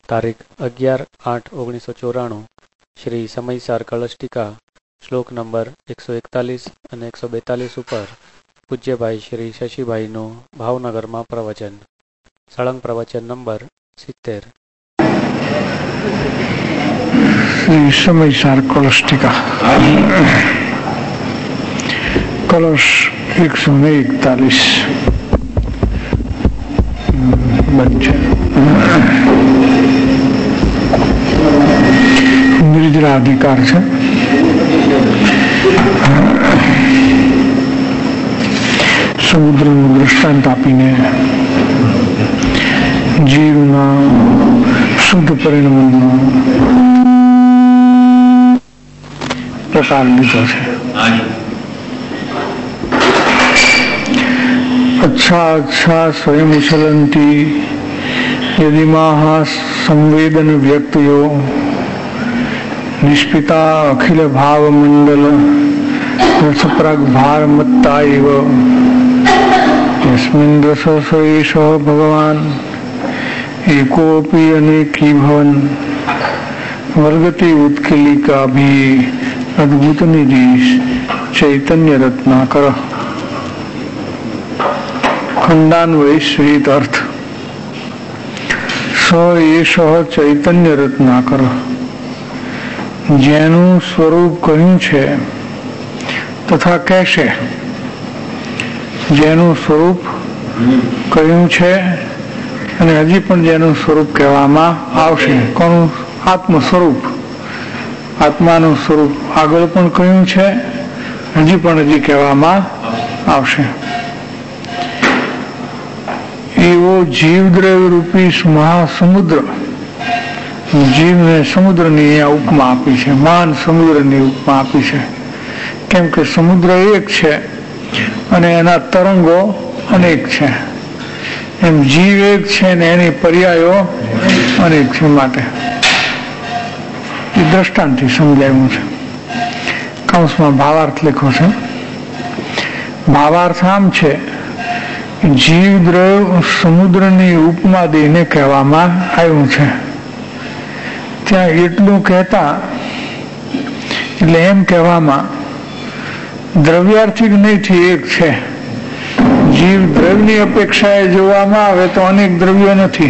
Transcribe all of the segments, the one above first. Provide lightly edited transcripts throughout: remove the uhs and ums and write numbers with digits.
તારીખ 11/8/1994 શ્રી સમયસાર કળશટીકા શ્લોક નંબર 141 અને 142 ઉપર પૂજ્યભાઈ શ્રી શશીભાઈનું ભાવનગરમાં પ્રવચન. સળંગ પ્રવચન નંબર 70. શ્રી સમયસાર કળશટીકા કલશ 141 બંધ છે. નિર્જરાધિકાર છે. સમુદ્રનું દ્રષ્ટાંત આપીને જીવના શુદ્ધ પરિણામનો પ્રકાર લીધો છે. अच्छा स्वयं चलन्ति यदिमाः संवेदन व्यक्तयो निष्पिता अखिल भाव मंडल रसप्राग भारमत्ता एव यस्मिन् रसः एषः भगवान् एकोऽपि अनेकी भवन वर्गति उत्कीलिकाभिः अद्भुत निधि चैतन्य रत्नाकर. खंडान्वय श्वेत अर्थ. स एष चैतन्य रत्नाकर. જેનું સ્વરૂપ કહ્યું છે તથા કહેશે. જેનું સ્વરૂપ કહ્યું છે અને હજી પણ જેનું સ્વરૂપ કહેવામાં આવશે. કોનું? આત્મ સ્વરૂપ. આત્માનું સ્વરૂપ આગળ પણ કહ્યું છે, હજી કહેવામાં આવશે. એવો જીવદ્રવ્ય રૂપી મહાસમુદ્ર, જીવને સમુદ્રની ઉપમા આપી છે, મહાન સમુદ્રની ઉપમા આપી છે. કેમ કે સમુદ્ર એક છે અને એના તરંગો અનેક છે. એમ જીવ એક છે ને એની પર્યાયો અનેક છે. માટે એ દ્રષ્ટાંતથી સમજાયું છે. કૌંસમાં ભાવાર્થ લખ્યો છે. ભાવાર્થ આમ છે, જીવદ્રવ્ય સમુદ્રની ઉપમા દઈને કહેવામાં આવ્યું છે. ત્યાં એટલું કહેતા એટલે એમ કહેવામાં દ્રવ્યાર્થિક નહીંથી એક છે. જીવ દ્રવ્યની અપેક્ષાએ જોવામાં આવે તો અનેક દ્રવ્યો નથી.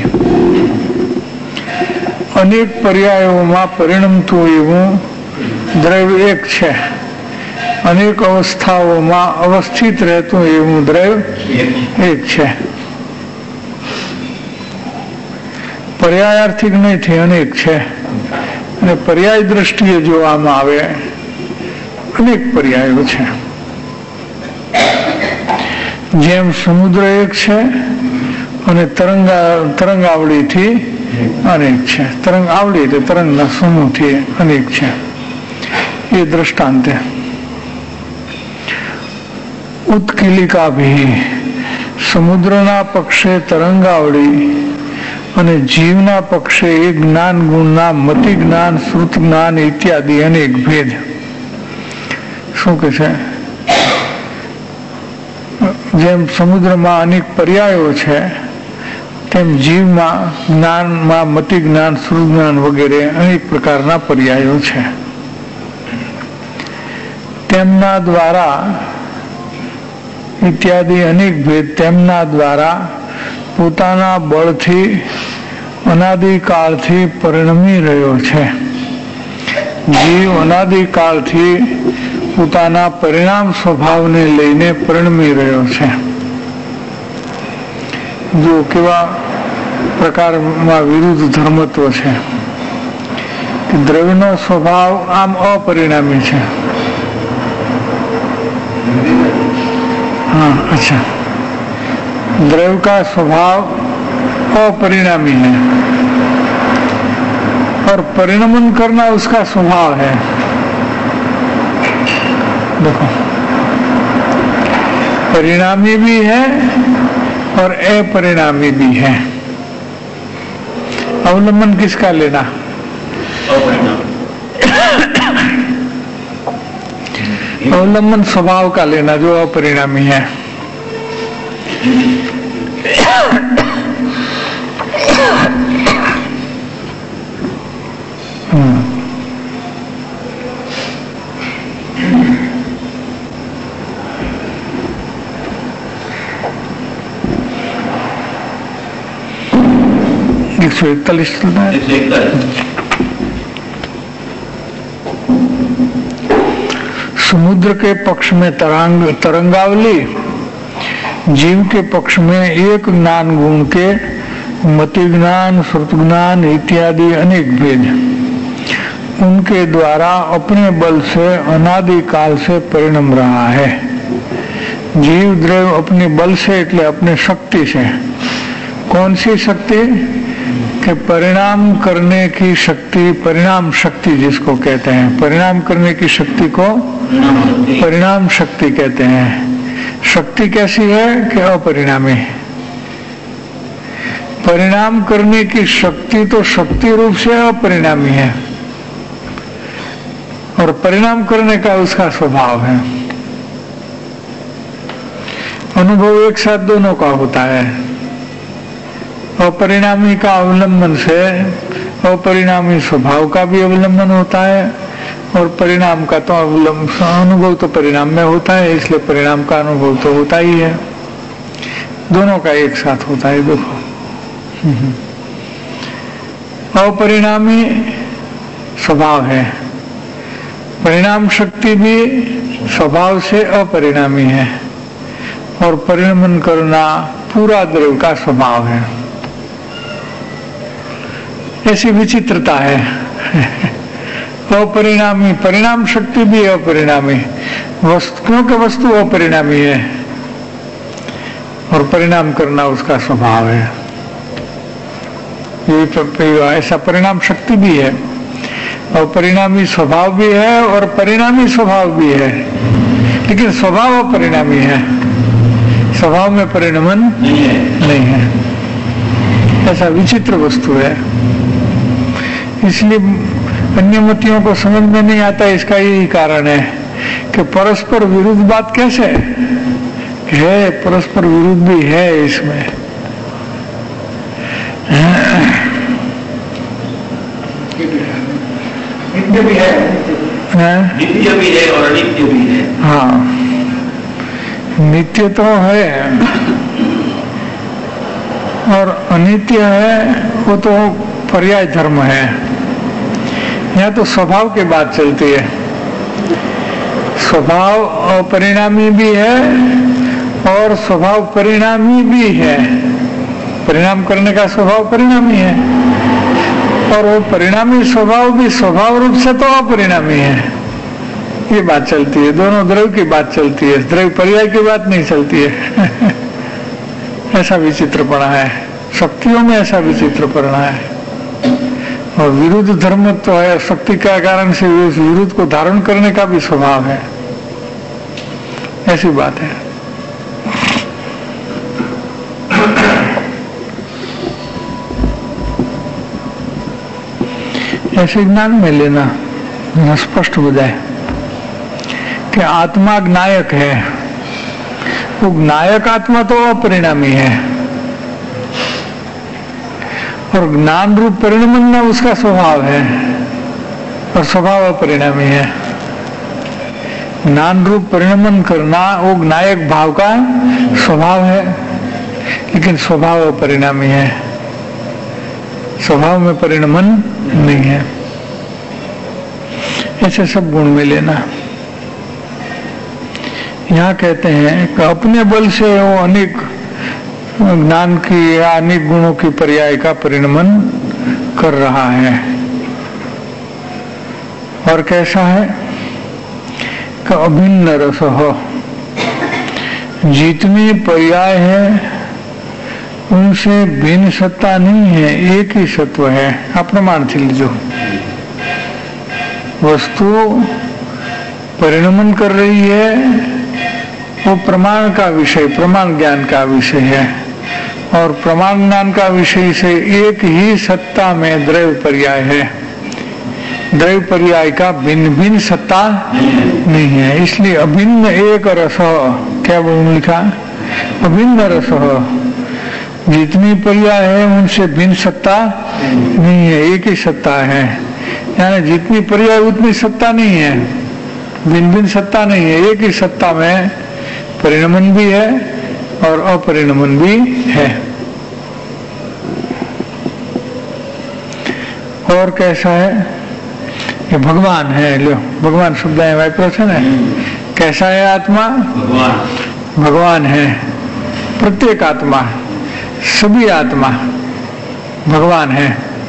અનેક પર્યાયોમાં પરિણમતું એવું દ્રવ્ય એક છે. અનેક અવસ્થાઓમાં અવસ્થિત રહેતું એવું દ્રવ્ય એક છે. પર્યાયાર્થિક નહીંથી અનેક છે. અને પર્યાય દ્રષ્ટિએ જોવામાં આવે અનેક પર્યાયો છે. જેમ સમુદ્ર એક છે અને તરંગાવળીથી અનેક છે. તરંગાવળી એટલે તરંગના સમૂહથી અનેક છે. એ દ્રષ્ટાંતે ઉત્કીલિકાભી, સમુદ્રના પક્ષે તરંગાવળી અને જીવના પક્ષે એ જ્ઞાન ગુણના મતિ જ્ઞાન, શ્રુત જ્ઞાન ઇત્યાદિ અનેક ભેદ. શું કે છે? જેમ સમુદ્રમાં અનેક પર્યાયો છે તેમ જીવમાં જ્ઞાનમાં મતિ જ્ઞાન, શ્રુત જ્ઞાન વગેરે અનેક પ્રકારના પર્યાયો છે. તેમના દ્વારા ઇત્યાદિ અનેક ભેદ તેમના દ્વારા પોતાના બળથી અનાદિકાળથી પરિણમી રહ્યો છે. જીવ અનાદિકાળથી પોતાના પરિણામ સ્વભાવને લઈને પરિણમી રહ્યો છે. જો કેવા પ્રકારમાં વિરુદ્ધ ધર્મત્વ છે કે દ્રવ્યનો સ્વભાવ આમ અપરિણામી છે. हाँ, अच्छा. द्रव्य का स्वभाव अपरिणामी है और परिणमन करना उसका स्वभाव है. देखो, परिणामी भी है और अपरिणामी भी है. अवलंबन किसका लेना? अवलंबन स्वभाव का लेना जो अपरिणामी है. 141 चलना है। समुद्र के पक्ष में तरंगावली, जीव के पक्ष में एक ज्ञान गुण के मति ज्ञान, श्रुत ज्ञान इत्यादि अनेक भेद उनके द्वारा अपने बल से अनादि काल से परिणम रहा है। जीव द्रव्य अपने बल से એટલે अपने शक्ति से। कौन सी शक्ति? कि परिणाम करने की शक्ति, परिणाम शक्ति जिसको कहते हैं, परिणाम करने की शक्ति को परिणाम शक्ति कहते हैं। शक्ति कैसी है? कि अपरिणामी। परिणाम करने की शक्ति तो शक्ति रूप से अपरिणामी है और परिणाम करने का उसका स्वभाव है। अनुभव एक साथ दोनों का होता है। अपरिणामी का अवलंबन से अपरिणामी स्वभाव का भी अवलंबन होता है और परिणाम का तो अनुभव तो परिणाम में होता है, इसलिए परिणाम का अनुभव तो होता ही है। दोनों का एक साथ होता है। देखो, अपरिणामी स्वभाव है, परिणाम शक्ति भी स्वभाव से अपरिणामी है और परिणमन करना पूरा द्रव्य का स्वभाव है। ऐसी विचित्रता है। अपरिणामी, परिणाम शक्ति भी अपरिणामी, वस्तुओं के वस्तु अपरिणामी है और परिणाम करना उसका स्वभाव है। ये ऐसा परिणाम शक्ति भी है और परिणामी स्वभाव भी है और परिणामी स्वभाव भी है, लेकिन स्वभाव अपरिणामी है, स्वभाव में परिणमन नहीं है। ऐसा विचित्र वस्तु है। इसलिए अन्य मतियों को समझ में नहीं आता। इसका यही कारण है कि परस्पर विरुद्ध बात कैसे है, परस्पर विरुद्ध भी है इसमें। नित्य भी है, नित्य भी है और अनित्य भी है। हाँ, नित्य तो है और अनित्य है, वो तो पर्याय धर्म है। यहाँ तो स्वभाव की बात चलती है। स्वभाव अपरिणामी भी है और स्वभाव परिणामी भी है। परिणाम करने का स्वभाव परिणामी है और वो परिणामी स्वभाव भी स्वभाव रूप से तो अपरिणामी है। ये बात चलती है, दोनों द्रव्य की बात चलती है, द्रव्य पर्याय की बात नहीं चलती है। ऐसा विचित्रपना है, शक्तियों में ऐसा विचित्रपना है। और विरुद्ध धर्म तो है, शक्ति के कारण से उस विरुद्ध को धारण करने का भी स्वभाव है। ऐसी बात है। ऐसे ज्ञान में लेना स्पष्ट हो जाए कि आत्मा ज्ञायक है। वो ज्ञायक आत्मा तो अपरिणामी है और ज्ञान रूप परिणमन उसका स्वभाव है और स्वभाव अपरिणामी है। ज्ञान रूप परिणमन करना वो ज्ञायक भाव का स्वभाव है, लेकिन स्वभाव अपरिणामी है, स्वभाव में परिणमन नहीं है। ऐसे सब गुण में लेना। यहाँ कहते हैं कि अपने बल से वो अनेक ज्ञान की या अनेक गुणों की पर्याय का परिणमन कर रहा है। और कैसा है कि अभिन्न रस हो, जितने पर्याय है उनसे भिन्न सत्ता नहीं है, एक ही सत्व है। आप प्रमाण थी लीजो, वस्तु परिणमन कर रही है, वो प्रमाण का विषय, प्रमाण ज्ञान का विषय है और प्रमाण ज्ञान का विषय से एक ही सत्ता में द्रव्य पर्याय है। द्रव्य पर्याय का भिन्न भिन्न सत्ता नहीं है, इसलिए अभिन्न एक रस। क्या बोल लिखा? अभिन्न रस। जितनी पर्याय है उनसे भिन्न सत्ता नहीं है, एक ही सत्ता है। यानी जितनी पर्याय उतनी सत्ता नहीं है, भिन्न भिन्न सत्ता नहीं है, एक ही सत्ता में परिणमन भी है और अपरिणमन भी है। और कैसा है? ये भगवान है। लो, भगवान शब्द है, वाइप्रसन है। कैसा है आत्मा? भगवान है। प्रत्येक आत्मा, सभी आत्मा भगवान है।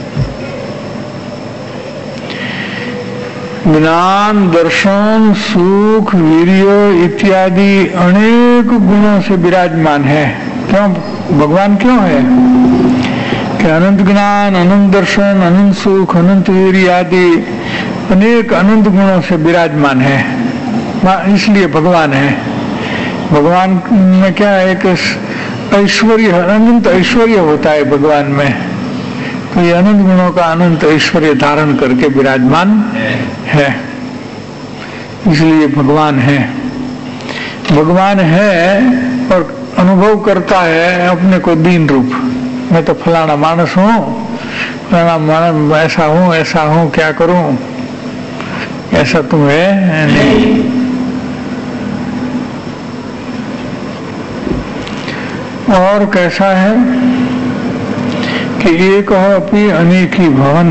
ज्ञान, दर्शन, सुख, वीर्य इत्यादि अनेक गुणों से विराजमान है। क्यों भगवान क्यों है? कि अनंत ज्ञान, अनंत दर्शन, अनंत सुख, अनंत वीर्य आदि अनेक अनंत गुणों से विराजमान है, इसलिए भगवान है। भगवान में क्या है? एक ऐश्वर्य, अनंत ऐश्वर्य होता है भगवान में। तो ये अनंत गुणों का अनंत ऐश्वर्य धारण करके विराजमान है, इसलिए भगवान है। भगवान है और अनुभव करता है अपने को दीन रूप। मैं तो फलाना मानस हूँ, फलाना मानस, ऐसा हूँ, क्या करूँ? ऐसा तुम्हें नहीं। और कैसा है कि एक अपि अनेकी भवन,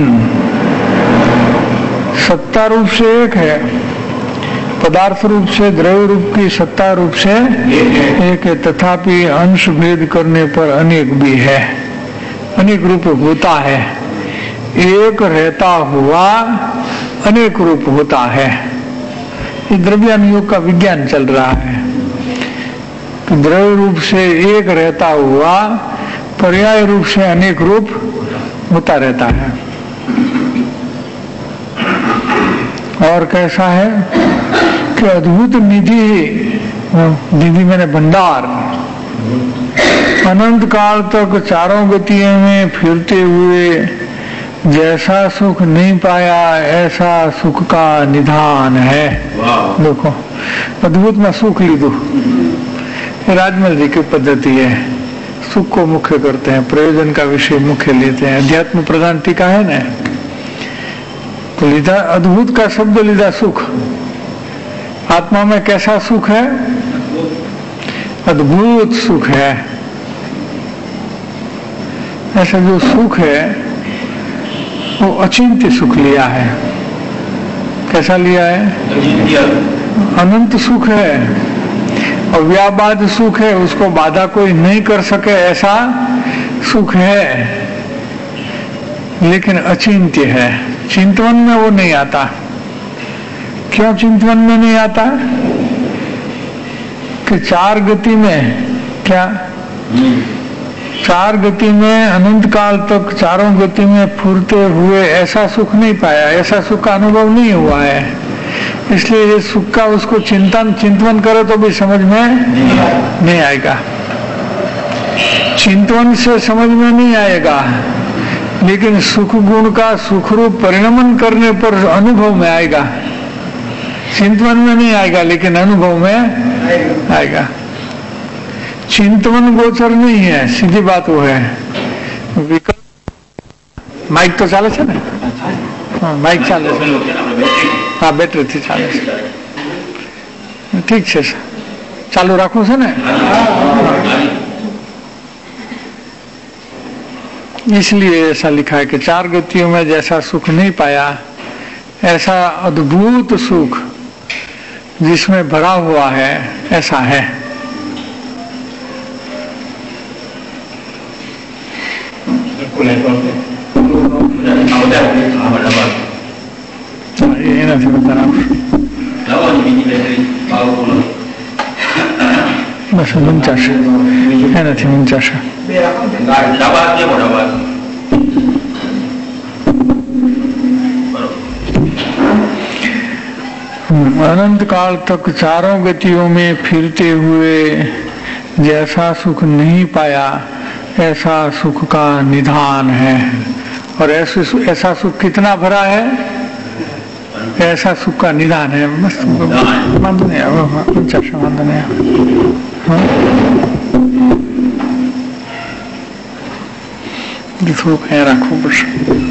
सत्ता रूप से एक है, पदार्थ रूप से, द्रव्य रूप की सत्ता रूप से एक है, तथापि अंश भेद करने पर अनेक भी है, अनेक रूप होता है। एक रहता हुआ अनेक रूप होता है। ये द्रव्यान योग का विज्ञान चल रहा है। तो द्रव्य रूप से एक रहता हुआ पर्याय रूप से अनेक रूप होता रहता है। और कैसा है कि अद्भुत निधि, निधि मैंने भंडार, अनंत काल तक चारों गतियों में फिरते हुए जैसा सुख नहीं पाया ऐसा सुख का निधान है। देखो, अद्भुत में सुख लीधु, राजमल जी की पद्धति है। सुख को मुख्य करते हैं, प्रयोजन का विषय मुख्य लेते हैं। अध्यात्म प्रधान टीका है ना, तो लीधा अद्भुत का शब्द लीधा सुख। आत्मा में कैसा सुख है? अद्भुत सुख है। ऐसा जो सुख है वो अचिंत्य सुख लिया है। कैसा लिया है? अनंत सुख है और व्याबाद सुख है, उसको बाधा कोई नहीं कर सके ऐसा सुख है, लेकिन अचिंत्य है। चिंतवन में वो नहीं आता। क्यों चिंतवन में नहीं आता? कि चार गति में, क्या चार गति में अनंत काल तक चारों गति में फुरते हुए ऐसा सुख नहीं पाया, ऐसा सुख का अनुभव नहीं हुआ है। इसलिए ये सुख का उसको चिंतन करे तो भी समझ में नहीं आएगा। चिंतन से समझ में नहीं आएगा, लेकिन सुख गुण का सुख रूप परिणमन करने पर अनुभव में आएगा। चिंतन में नहीं आएगा, लेकिन अनुभव में आएगा। चिंतन गोचर नहीं है, सीधी बात वो है। विकल्प माइक तो चाले छे ने? हाँ, माइक चाले छे। हाँ, बैटरी थी चाले छे। ठीक है, चालू राखो छे ने? इसलिए ऐसा लिखा है कि चार गतियों में जैसा सुख नहीं पाया ऐसा अद्भुत सुख जिसमें भरा हुआ है ऐसा है। ये नहीं बता रहा बस मंचाश है ना थी मंचाश अनंत काल तक चारों गतियों में फिरते हुए जैसा सुख नहीं पाया ऐसा सुख का निधान है। और ऐसा सुख कितना भरा है? ऐसा सुख का निधान है। बस बांधो नहीं बांधो नहीं। થોડુંક અહીંયા રાખવું પડશે.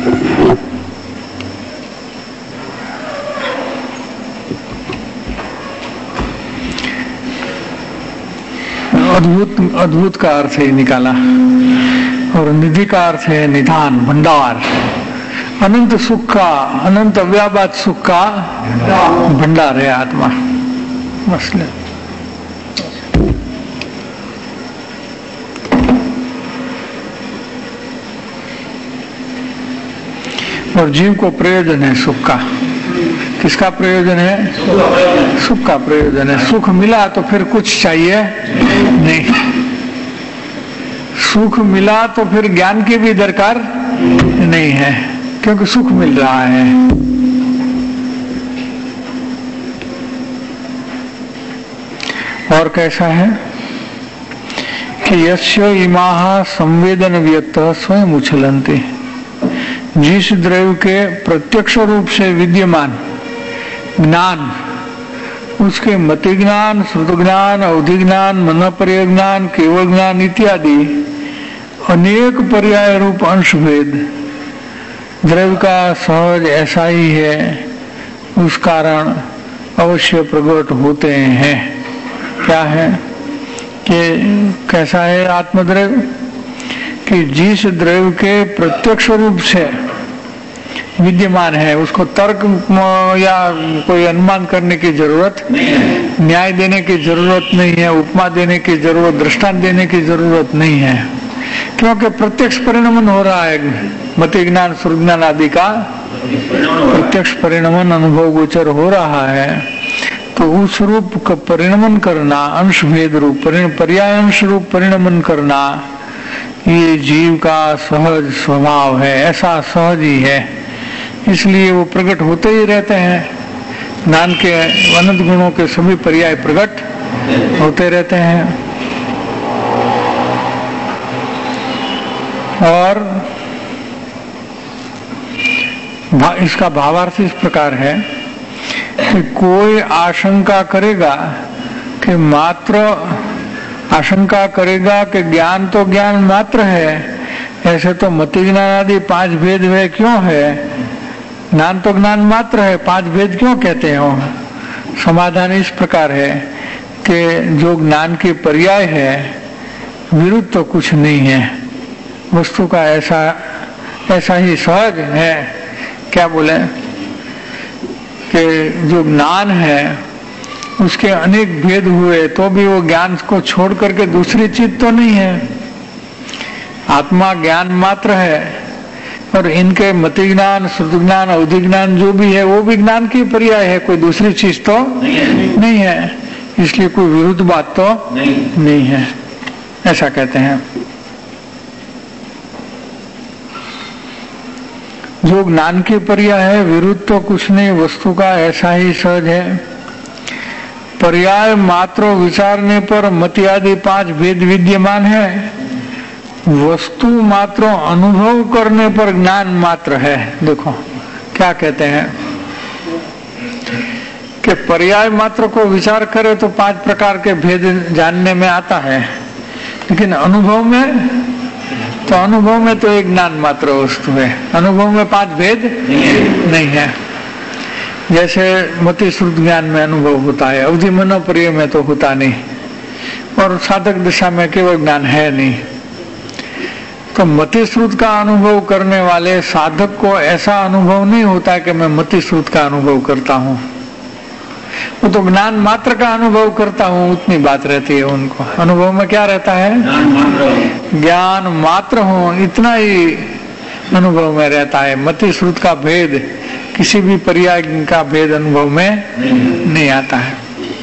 अद्भुत का अर्थ है निकाला और निधि का अर्थ है निधान, भंडार. अनंत सुख का, अनंत अव्यापात सुख का भंडार है आत्मा. मसले और जीव को प्रयोजन है सुख का. किसका प्रयोजन है? सुख का प्रयोजन है. सुख मिला तो फिर कुछ चाहिए नहीं. सुख मिला तो फिर ज्ञान की भी दरकार नहीं है, क्योंकि सुख मिल रहा है. और कैसा है कि यस्य इमाः संवेदन व्यक्त स्वयं उछलन्ति. जिस द्रव्य के प्रत्यक्ष रूप से विद्यमान ज्ञान, उसके मति ज्ञान, श्रुत ज्ञान, अवधि ज्ञान, मनोपर्य ज्ञान, केवल ज्ञान इत्यादि अनेक पर्याय रूप अंश भेद द्रव्य का सहज ऐसा ही है, उस कारण अवश्य प्रकट होते हैं. क्या है कि कैसा है आत्मद्रव्य? कि जिस द्रव्य के प्रत्यक्ष रूप से विद्यमान है, उसको तर्क या कोई अनुमान करने की जरूरत, न्याय देने की जरूरत नहीं है, उपमा देने की जरूरत, दृष्टांत देने की जरूरत नहीं है, क्योंकि प्रत्यक्ष परिणमन हो रहा है. मति ज्ञान, श्रुत ज्ञान आदि का प्रत्यक्ष परिणमन अनुभव गोचर हो रहा है. तो उस रूप का परिणमन करना, अंश भेद रूप पर्याय अंश रूप परिणमन करना, ये जीव का सहज स्वभाव है. ऐसा सहज ही है, इसलिए वो प्रकट होते ही रहते हैं. ज्ञान के अनंत गुणों के सभी पर्याय प्रकट होते रहते हैं. और इसका भावार्थ इस प्रकार है कि कोई आशंका करेगा कि मात्र आशंका करेगा कि ज्ञान तो ज्ञान मात्र है, ऐसे तो मति ज्ञान आदि 5 भेद वे क्यों है? ज्ञान तो ज्ञान मात्र है, 5 भेद क्यों कहते हो? समाधान इस प्रकार है कि जो ज्ञान के पर्याय है विरुद्ध तो कुछ नहीं है, वस्तु का ऐसा ही सहज है. क्या बोले कि जो ज्ञान है उसके अनेक भेद हुए तो भी वो ज्ञान को छोड़ करके दूसरी चीज तो नहीं है. आत्मा ज्ञान मात्र है और इनके मति ज्ञान, श्रुत ज्ञान, अवधि ज्ञान जो भी है वो भी ज्ञान की पर्याय है, कोई दूसरी चीज तो नहीं है. इसलिए कोई विरुद्ध बात तो नहीं है, ऐसा कहते हैं. जो ज्ञान की पर्याय है, विरुद्ध तो कुछ नहीं, वस्तु का ऐसा ही सहज है. पर्याय मात्र विचारने पर मति आदि 5 भेद विद्यमान है, वस्तु मात्र अनुभव करने पर ज्ञान मात्र है. देखो क्या कहते हैं कि पर्याय मात्र को विचार करे तो 5 प्रकार के भेद जानने में आता है, लेकिन अनुभव में तो एक ज्ञान मात्र वस्तु है. अनुभव में 5 भेद नहीं है. जैसे मति श्रुत ज्ञान में अनुभव होता है, अवधि मनोपर्य में तो होता नहीं, और साधक दिशा में केवल ज्ञान है नहीं. तो मति श्रुत का अनुभव करने वाले साधक को ऐसा अनुभव नहीं होता कि मैं मति श्रुत का अनुभव करता हूँ, वो तो ज्ञान मात्र का अनुभव करता हूँ, उतनी बात रहती है उनको. अनुभव में क्या रहता है? ज्ञान मात्र हो, इतना ही अनुभव में रहता है. मति श्रुत का भेद, किसी भी पर्याय का भेद अनुभव में नहीं आता है.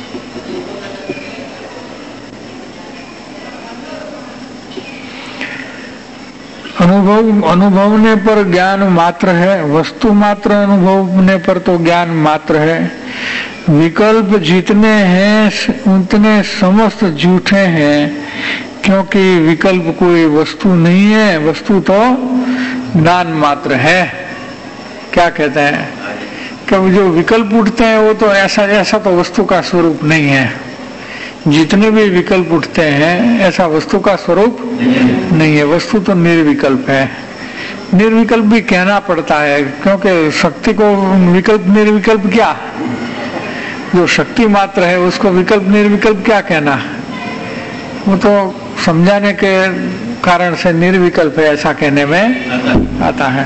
अनुभवने पर ज्ञान मात्र है, वस्तु मात्र अनुभवने पर तो ज्ञान मात्र है. विकल्प जितने हैं उतने समस्त झूठे हैं, क्योंकि विकल्प कोई वस्तु नहीं है, वस्तु तो ज्ञान मात्र है. क्या कहते हैं कि जो विकल्प उठते हैं वो तो ऐसा तो वस्तु का स्वरूप नहीं है. जितने भी विकल्प उठते हैं ऐसा वस्तु का स्वरूप नहीं है. वस्तु तो निर्विकल्प है. निर्विकल्प भी कहना पड़ता है, क्योंकि शक्ति को विकल्प निर्विकल्प क्या, जो शक्ति मात्र है उसको विकल्प निर्विकल्प क्या कहना, वो तो समझाने के कारण से निर्विकल्प है ऐसा कहने में आता है।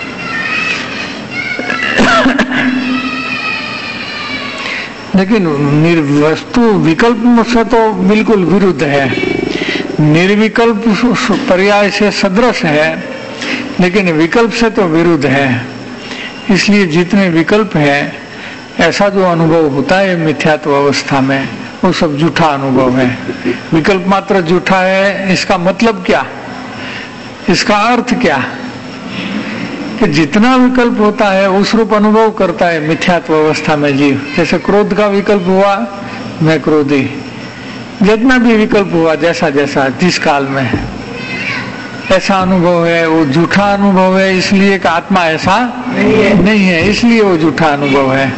लेकिन वस्तु विकल्प से तो बिल्कुल विरुद्ध है। निर्विकल्प पर्याय से सदृश है, लेकिन विकल्प से तो विरुद्ध है। इसलिए जितने विकल्प है ऐसा जो अनुभव होता है मिथ्यात्व अवस्था में, वो सब झूठा अनुभव है। विकल्प मात्र झूठा है, इसका मतलब क्या, इसका अर्थ क्या, कि जितना विकल्प होता है उस रूप अनुभव करता है मिथ्यात्व अवस्था में जीव। जैसे क्रोध का विकल्प हुआ, मैं क्रोधी, जितना भी विकल्प हुआ जैसा जैसा जिस काल में ऐसा अनुभव है, वो झूठा अनुभव है। इसलिए कि आत्मा ऐसा नहीं है, इसलिए वो झूठा अनुभव है।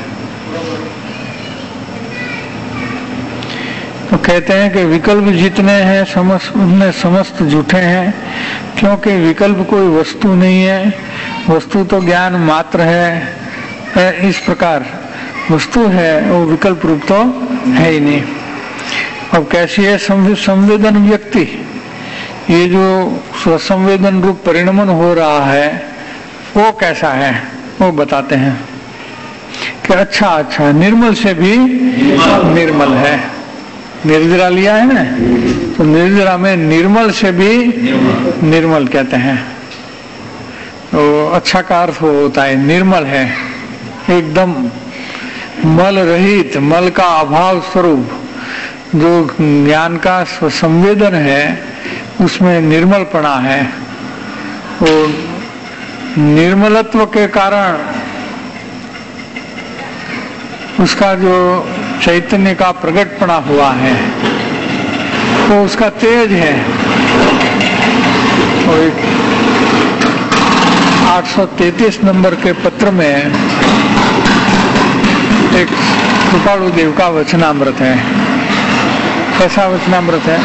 तो कहते हैं कि विकल्प जितने हैं समस्त झूठे हैं, क्योंकि विकल्प कोई वस्तु नहीं है, वस्तु तो ज्ञान मात्र है। इस प्रकार वस्तु है वो विकल्प रूप तो है ही नहीं। अब कैसी है संवेदन व्यक्ति, ये जो स्वसंवेदन रूप परिणमन हो रहा है वो कैसा है, वो बताते हैं कि अच्छा निर्मल से भी निर्मल है। निर्जरा लिया है ना, तो निर्जरा में निर्मल से भी निर्मल कहते हैं। तो अच्छा का अर्थ वो होता है निर्मल है, एकदम मल रहित, मल का अभाव स्वरूप जो ज्ञान का संवेदन है उसमें निर्मलपना है। वो निर्मलत्व के कारण उसका जो चैतन्य का प्रकटपना हुआ है तो उसका तेज है। और 833 नंबर के पत्र में एक कृपालु देव का वचनामृत है। कैसा वचनामृत है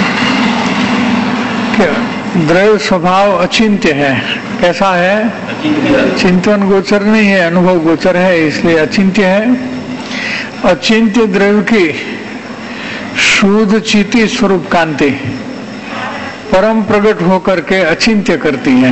कि द्रव्य स्वभाव अचिंत्य है। कैसा है, चिंतन गोचर नहीं है, अनुभव गोचर है, इसलिए अचिंत्य है। अचिंत्य द्रव्य की शुद्ध चिति स्वरूप कांति परम प्रकट होकर के अचिंत्य करती है।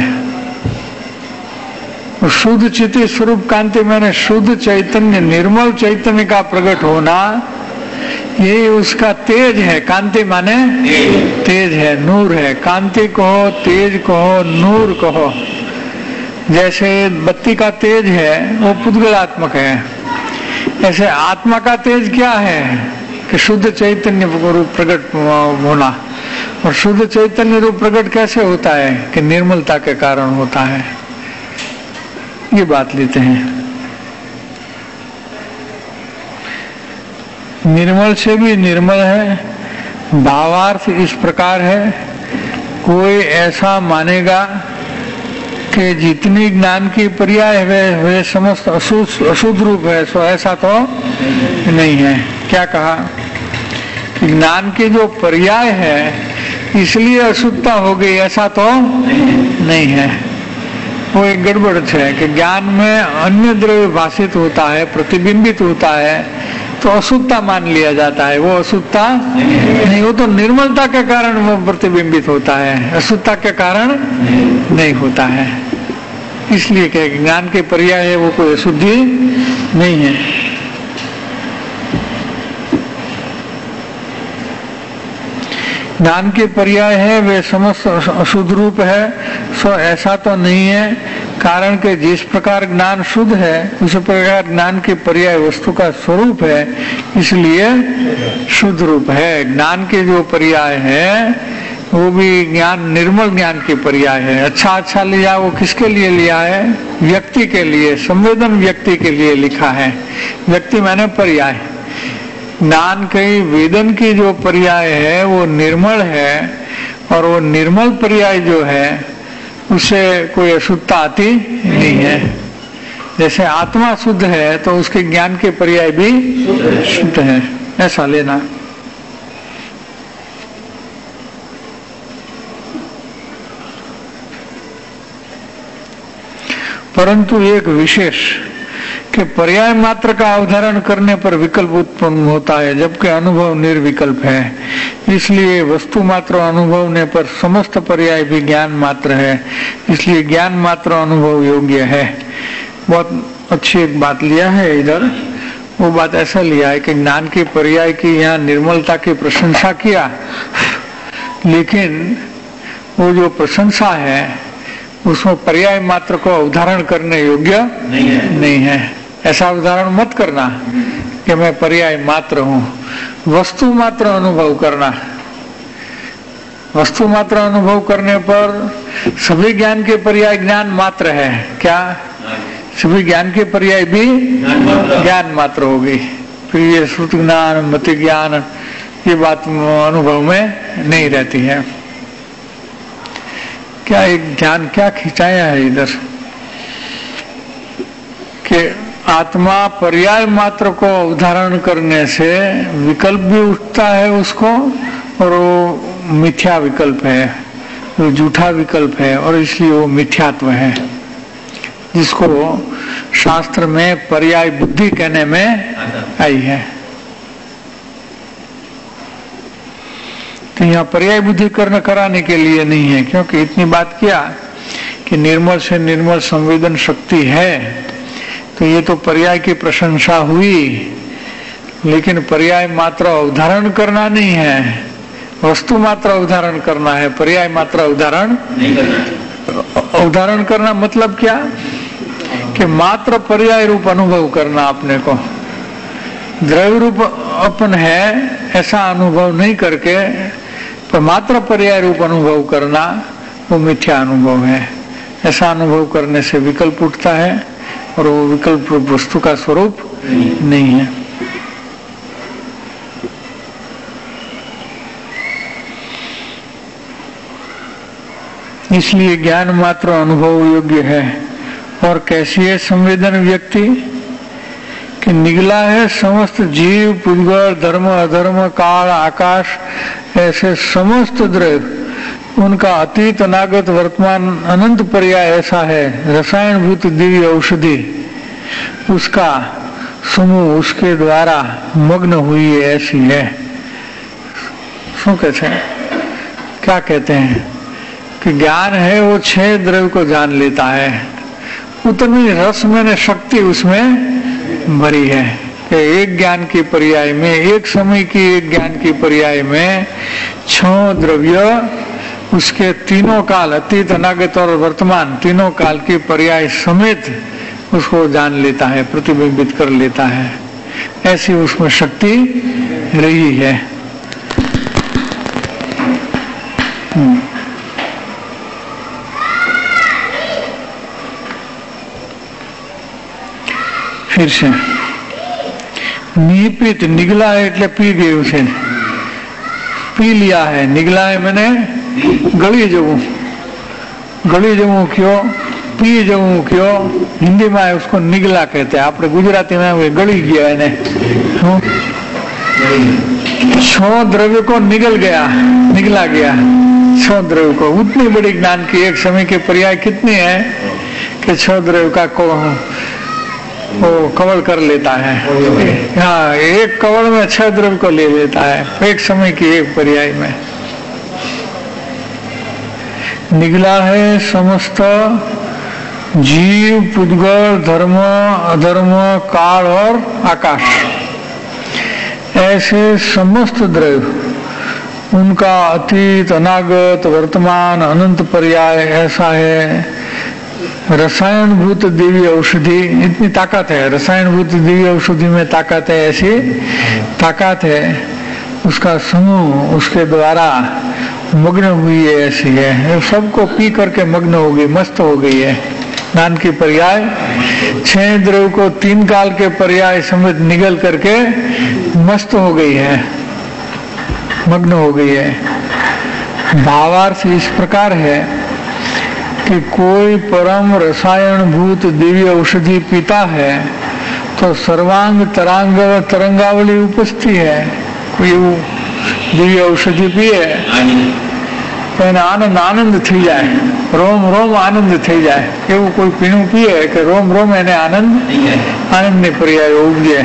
शुद्ध चिति स्वरूप कांति मैंने शुद्ध चैतन्य, निर्मल चैतन्य का प्रकट होना, ये उसका तेज है। कांति माने तेज है, नूर है। कांति कहो, तेज कहो, नूर कहो। जैसे बत्ती का तेज है वो पुद्गलात्मक है, ऐसे आत्मा का तेज क्या है कि शुद्ध चैतन्य रूप प्रकट होना। और शुद्ध चैतन्य रूप प्रकट कैसे होता है कि निर्मलता के कारण होता है। ये बात लेते हैं। निर्मल से भी निर्मल है। भावार्थ इस प्रकार है, कोई ऐसा मानेगा कि जितनी ज्ञान की पर्याय है वे समस्त अशुद्ध रूप है, सो ऐसा तो नहीं है। क्या कहा, ज्ञान की जो पर्याय है इसलिए अशुद्धता हो गई, ऐसा तो नहीं है। वो एक गड़बड़ है कि ज्ञान में अन्य द्रव्य भाषित होता है, प्रतिबिंबित होता है, तो अशुद्धता मान लिया जाता है। वो अशुद्धता नहीं, वो तो निर्मलता के कारण वो प्रतिबिंबित होता है, अशुद्धता के कारण नहीं होता है। इसलिए कि ज्ञान के पर्याय है, वो कोई अशुद्धि नहीं है। ज्ञान के पर्याय है वे समस्त अशुद्ध रूप है, सो ऐसा तो नहीं है। कारण के जिस प्रकार ज्ञान शुद्ध है उसी प्रकार ज्ञान के पर्याय वस्तु का स्वरूप है, इसलिए शुद्ध रूप है। ज्ञान के जो पर्याय है वो भी ज्ञान, निर्मल ज्ञान के पर्याय है। अच्छा लिया, वो किसके लिए लिया है, व्यक्ति के लिए, संवेदन व्यक्ति के लिए लिखा है। व्यक्ति माने पर्याय। ज्ञान के वेदन की जो पर्याय है वो निर्मल है, और वो निर्मल पर्याय जो है उससे कोई अशुद्धता आती नहीं है। जैसे आत्मा शुद्ध है तो उसके ज्ञान के पर्याय भी शुद्ध है, ऐसा लेना। परंतु एक विशेष कि पर्याय मात्र का अवधारण करने पर विकल्प उत्पन्न होता है, जबकि अनुभव निर्विकल्प है। इसलिए वस्तु मात्र अनुभवने पर समस्त पर्याय भी ज्ञान मात्र है, इसलिए ज्ञान मात्र अनुभव योग्य है। बहुत अच्छी एक बात लिया है इधर। वो बात ऐसा लिया है कि ज्ञान के पर्याय की यहाँ निर्मलता की प्रशंसा किया, लेकिन वो जो प्रशंसा है उसमें पर्याय मात्र को अवधारण करने योग्य नहीं है। ऐसा उदाहरण मत करना कि मैं पर्याय मात्र हूँ। वस्तु मात्र अनुभव करना। वस्तु मात्र अनुभव करने पर सभी ज्ञान के पर्याय ज्ञान मात्र है। क्या सभी ज्ञान के पर्याय भी ज्ञान मात्र हो गई? फिर ये श्रुति ज्ञान मति ज्ञान ये बात अनुभव में नहीं रहती है। क्या एक ध्यान क्या खिंचाया है इधर कि आत्मा पर्याय मात्र को अवधारण करने से विकल्प भी उठता है उसको, और वो मिथ्या विकल्प है, वो झूठा विकल्प है, और इसलिए वो मिथ्यात्व है, जिसको शास्त्र में पर्याय बुद्धि कहने में आई है। तो यहाँ पर्याय बुद्धि कराने के लिए नहीं है, क्योंकि इतनी बात किया कि निर्मल से निर्मल संवेदन शक्ति है, तो ये तो पर्याय की प्रशंसा हुई, लेकिन पर्याय मात्र अवधारण करना नहीं है, वस्तु मात्र अवधारण करना है, पर्याय मात्र अवधारण नहीं करना। अवधारण करना मतलब क्या कि मात्र पर्याय रूप अनुभव करना अपने को, द्रव्य रूप अपन है ऐसा अनुभव नहीं करके पर मात्र पर्याय रूप अनुभव करना, वो मिथ्या अनुभव है। ऐसा अनुभव करने से विकल्प उठता है, और वो विकल्प रूप वस्तु का स्वरूप नहीं है। इसलिए ज्ञान मात्र अनुभव योग्य है। और कैसी है संवेदन व्यक्ति कि निगला है समस्त जीव पुद्गल धर्म अधर्म काल आकाश ऐसे समस्त द्रव्य, उनका अतीत अनागत वर्तमान अनंत पर्याय ऐसा है। रसायन भूत दिव्य औषधि उसका समूह उसके द्वारा मग्न हुई है, ऐसी है। શું कहते हैं? क्या कहते हैं कि ज्ञान है वो 6 द्रव्य को जान लेता है, उतनी रस में शक्ति उसमें भरी है कि एक ज्ञान के पर्याय में, एक समय की एक ज्ञान के पर्याय में 6 द्रव्य उसके तीनों काल अतीत अनागत और वर्तमान तीनों काल के पर्याय समेत उसको जान लेता है, प्रतिबिंबित कर लेता है। ऐसी उसमें शक्ति रही है। फिर से निपीत निगला है એટલે પી ગયું છે, પી लिया है। निगला है मैंने गली जવું, गली जવું क्यों, पी जવું क्यों, हिंदी में उसको निगला कहते हैं, आपने गुजराती में गली गया है। 6 द्रव्य को निगल गया, निगला गया 6 द्रव्य को। उतनी बड़ी ज्ञान की एक समय के पर्याय कितनी है कि 6 द्रव्य का को वो कवल कर लेता है। हाँ, एक कवल में 6 द्रव्य को ले लेता है एक समय की एक पर्याय में। निगला है समस्त जीव पुद्गल धर्म अधर्म काल और आकाश ऐसे समस्त द्रव्य, उनका अतीत अनागत वर्तमान अनंत पर्याय ऐसा है। रसायन भूत दिव्य औषधि, इतनी ताकत है रसायन भूत दिव्य औषधि में, ताकत है, ऐसी ताकत है उसका समूह उसके द्वारा मग्न हुई है, ऐसी है। सबको पी करके मग्न हो गई, मस्त हो गई है। ज्ञान की पर्याय 6 द्रव्य को 3 काल के पर्याय समेत निगल करके मस्त हो गई है, मग्न हो गई है। भावार्थ इस प्रकार है कि कोई परम रसायन भूत दिव्य औषधि पीता है तो सर्वांग तरंगावली उपस्थित है। कोई दिव्य औषधि पिए તો એને આનંદ આનંદ થઈ જાય, રોમ રોમ આનંદ થઈ જાય. એવું કોઈ પીણું પીએ કે રોમ રોમ એને આનંદની પર્યાય ઉપજે.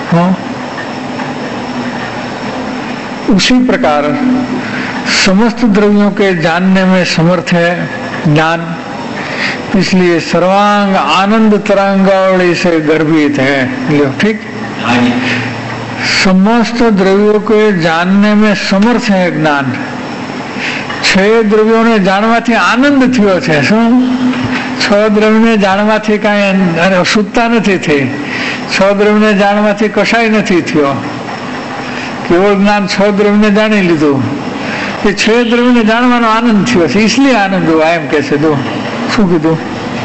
उसी प्रकार समस्त द्रव्यों के जानने में समर्थ है ज्ञान, इसलिए सर्वांग आनंद तरंगावली से गर्भित है. ठीक, समस्त द्रव्यों के जानने में समर्थ है ज्ञान. 6 દ્રવ્યોને જાણવાથી આનંદ થયો છે. શું 6 દ્રવ્યને જાણવાથી કાંઈ અશુદ્ધતા નથી થઈ. 6 દ્રવ્યને જાણવાથી કશાય નથી થયો. કેવળ જ્ઞાન 6 દ્રવ્યને જાણી લીધું. એ 6 દ્રવ્યને જાણવાનો આનંદ થયો છે, इसलिए आनंद हुआ. એમ કે છે. શું કીધું?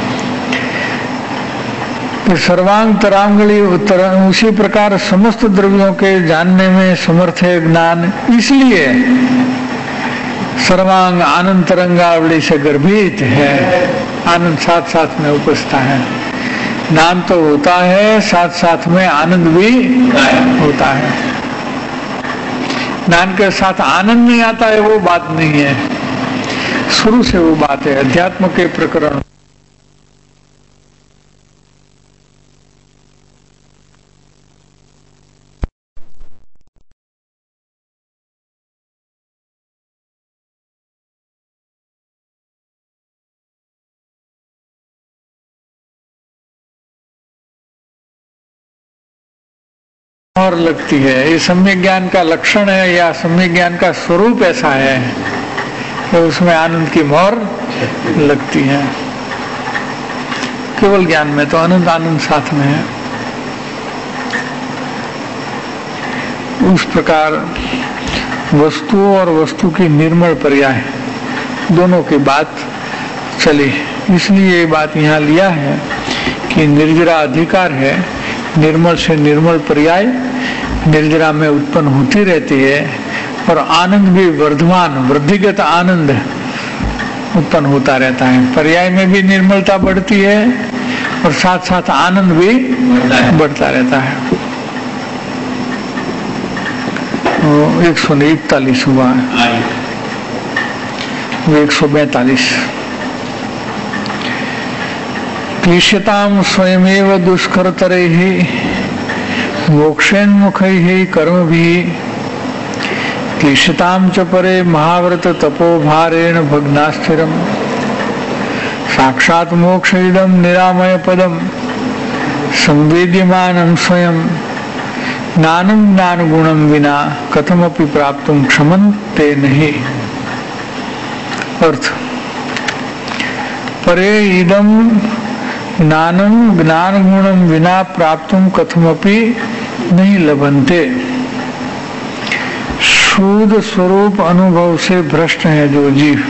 सर्वांग तरांगली उसी प्रकार समस्त द्रव्यों के जानने में समर्थ है ज्ञान, इसलिए सर्वांग आनंद तरंगावली से गर्भित है. आनंद साथ साथ में उपजता है. ज्ञान तो होता है, साथ साथ में आनंद भी होता है. ज्ञान के साथ आनंद नहीं आता है वो बात नहीं है, शुरू से वो बात है. अध्यात्म के प्रकरण और लगती है. ये सम्यक ज्ञान का लक्षण है या सम्यक ज्ञान का स्वरूप ऐसा है कि उसमें आनंद की मोहर लगती है. केवल ज्ञान में तो आनंद आनंद साथ में है. उस प्रकार वस्तु और वस्तु की निर्मल पर्याय दोनों की बात चली. इसलिए ये बात यहाँ लिया है कि निर्जरा अधिकार है. निर्मल से निर्मल पर्याय निर्जरा में उत्पन्न होती रहती है और आनंद भी वर्धमान वृद्धिगत आनंद उत्पन्न होता रहता है. पर्याय में भी निर्मलता बढ़ती है और साथ साथ आनंद भी बढ़ता रहता है. 141 हुआ है, 142. क्लिश्यताम स्वयमेव दुष्करतरैः मोक्षेन्मुखैः कर्मभिः क्लिश्यताम च परे महाव्रत तपोभारेण भग्नास्थिरम् साक्षात् मोक्षइदं निरामय पदं संवेद्यमानं स्वयं ज्ञानं ज्ञानगुणं विना कथमपि प्राप्तुं क्षमन्ते नहीं. अर्थ परे इदं ज्ञानं ज्ञान गुणम विना प्राप्तुम कथमपि नहीं लभन्ते. शुद्ध स्वरूप अनुभव से भ्रष्ट है जो जीव.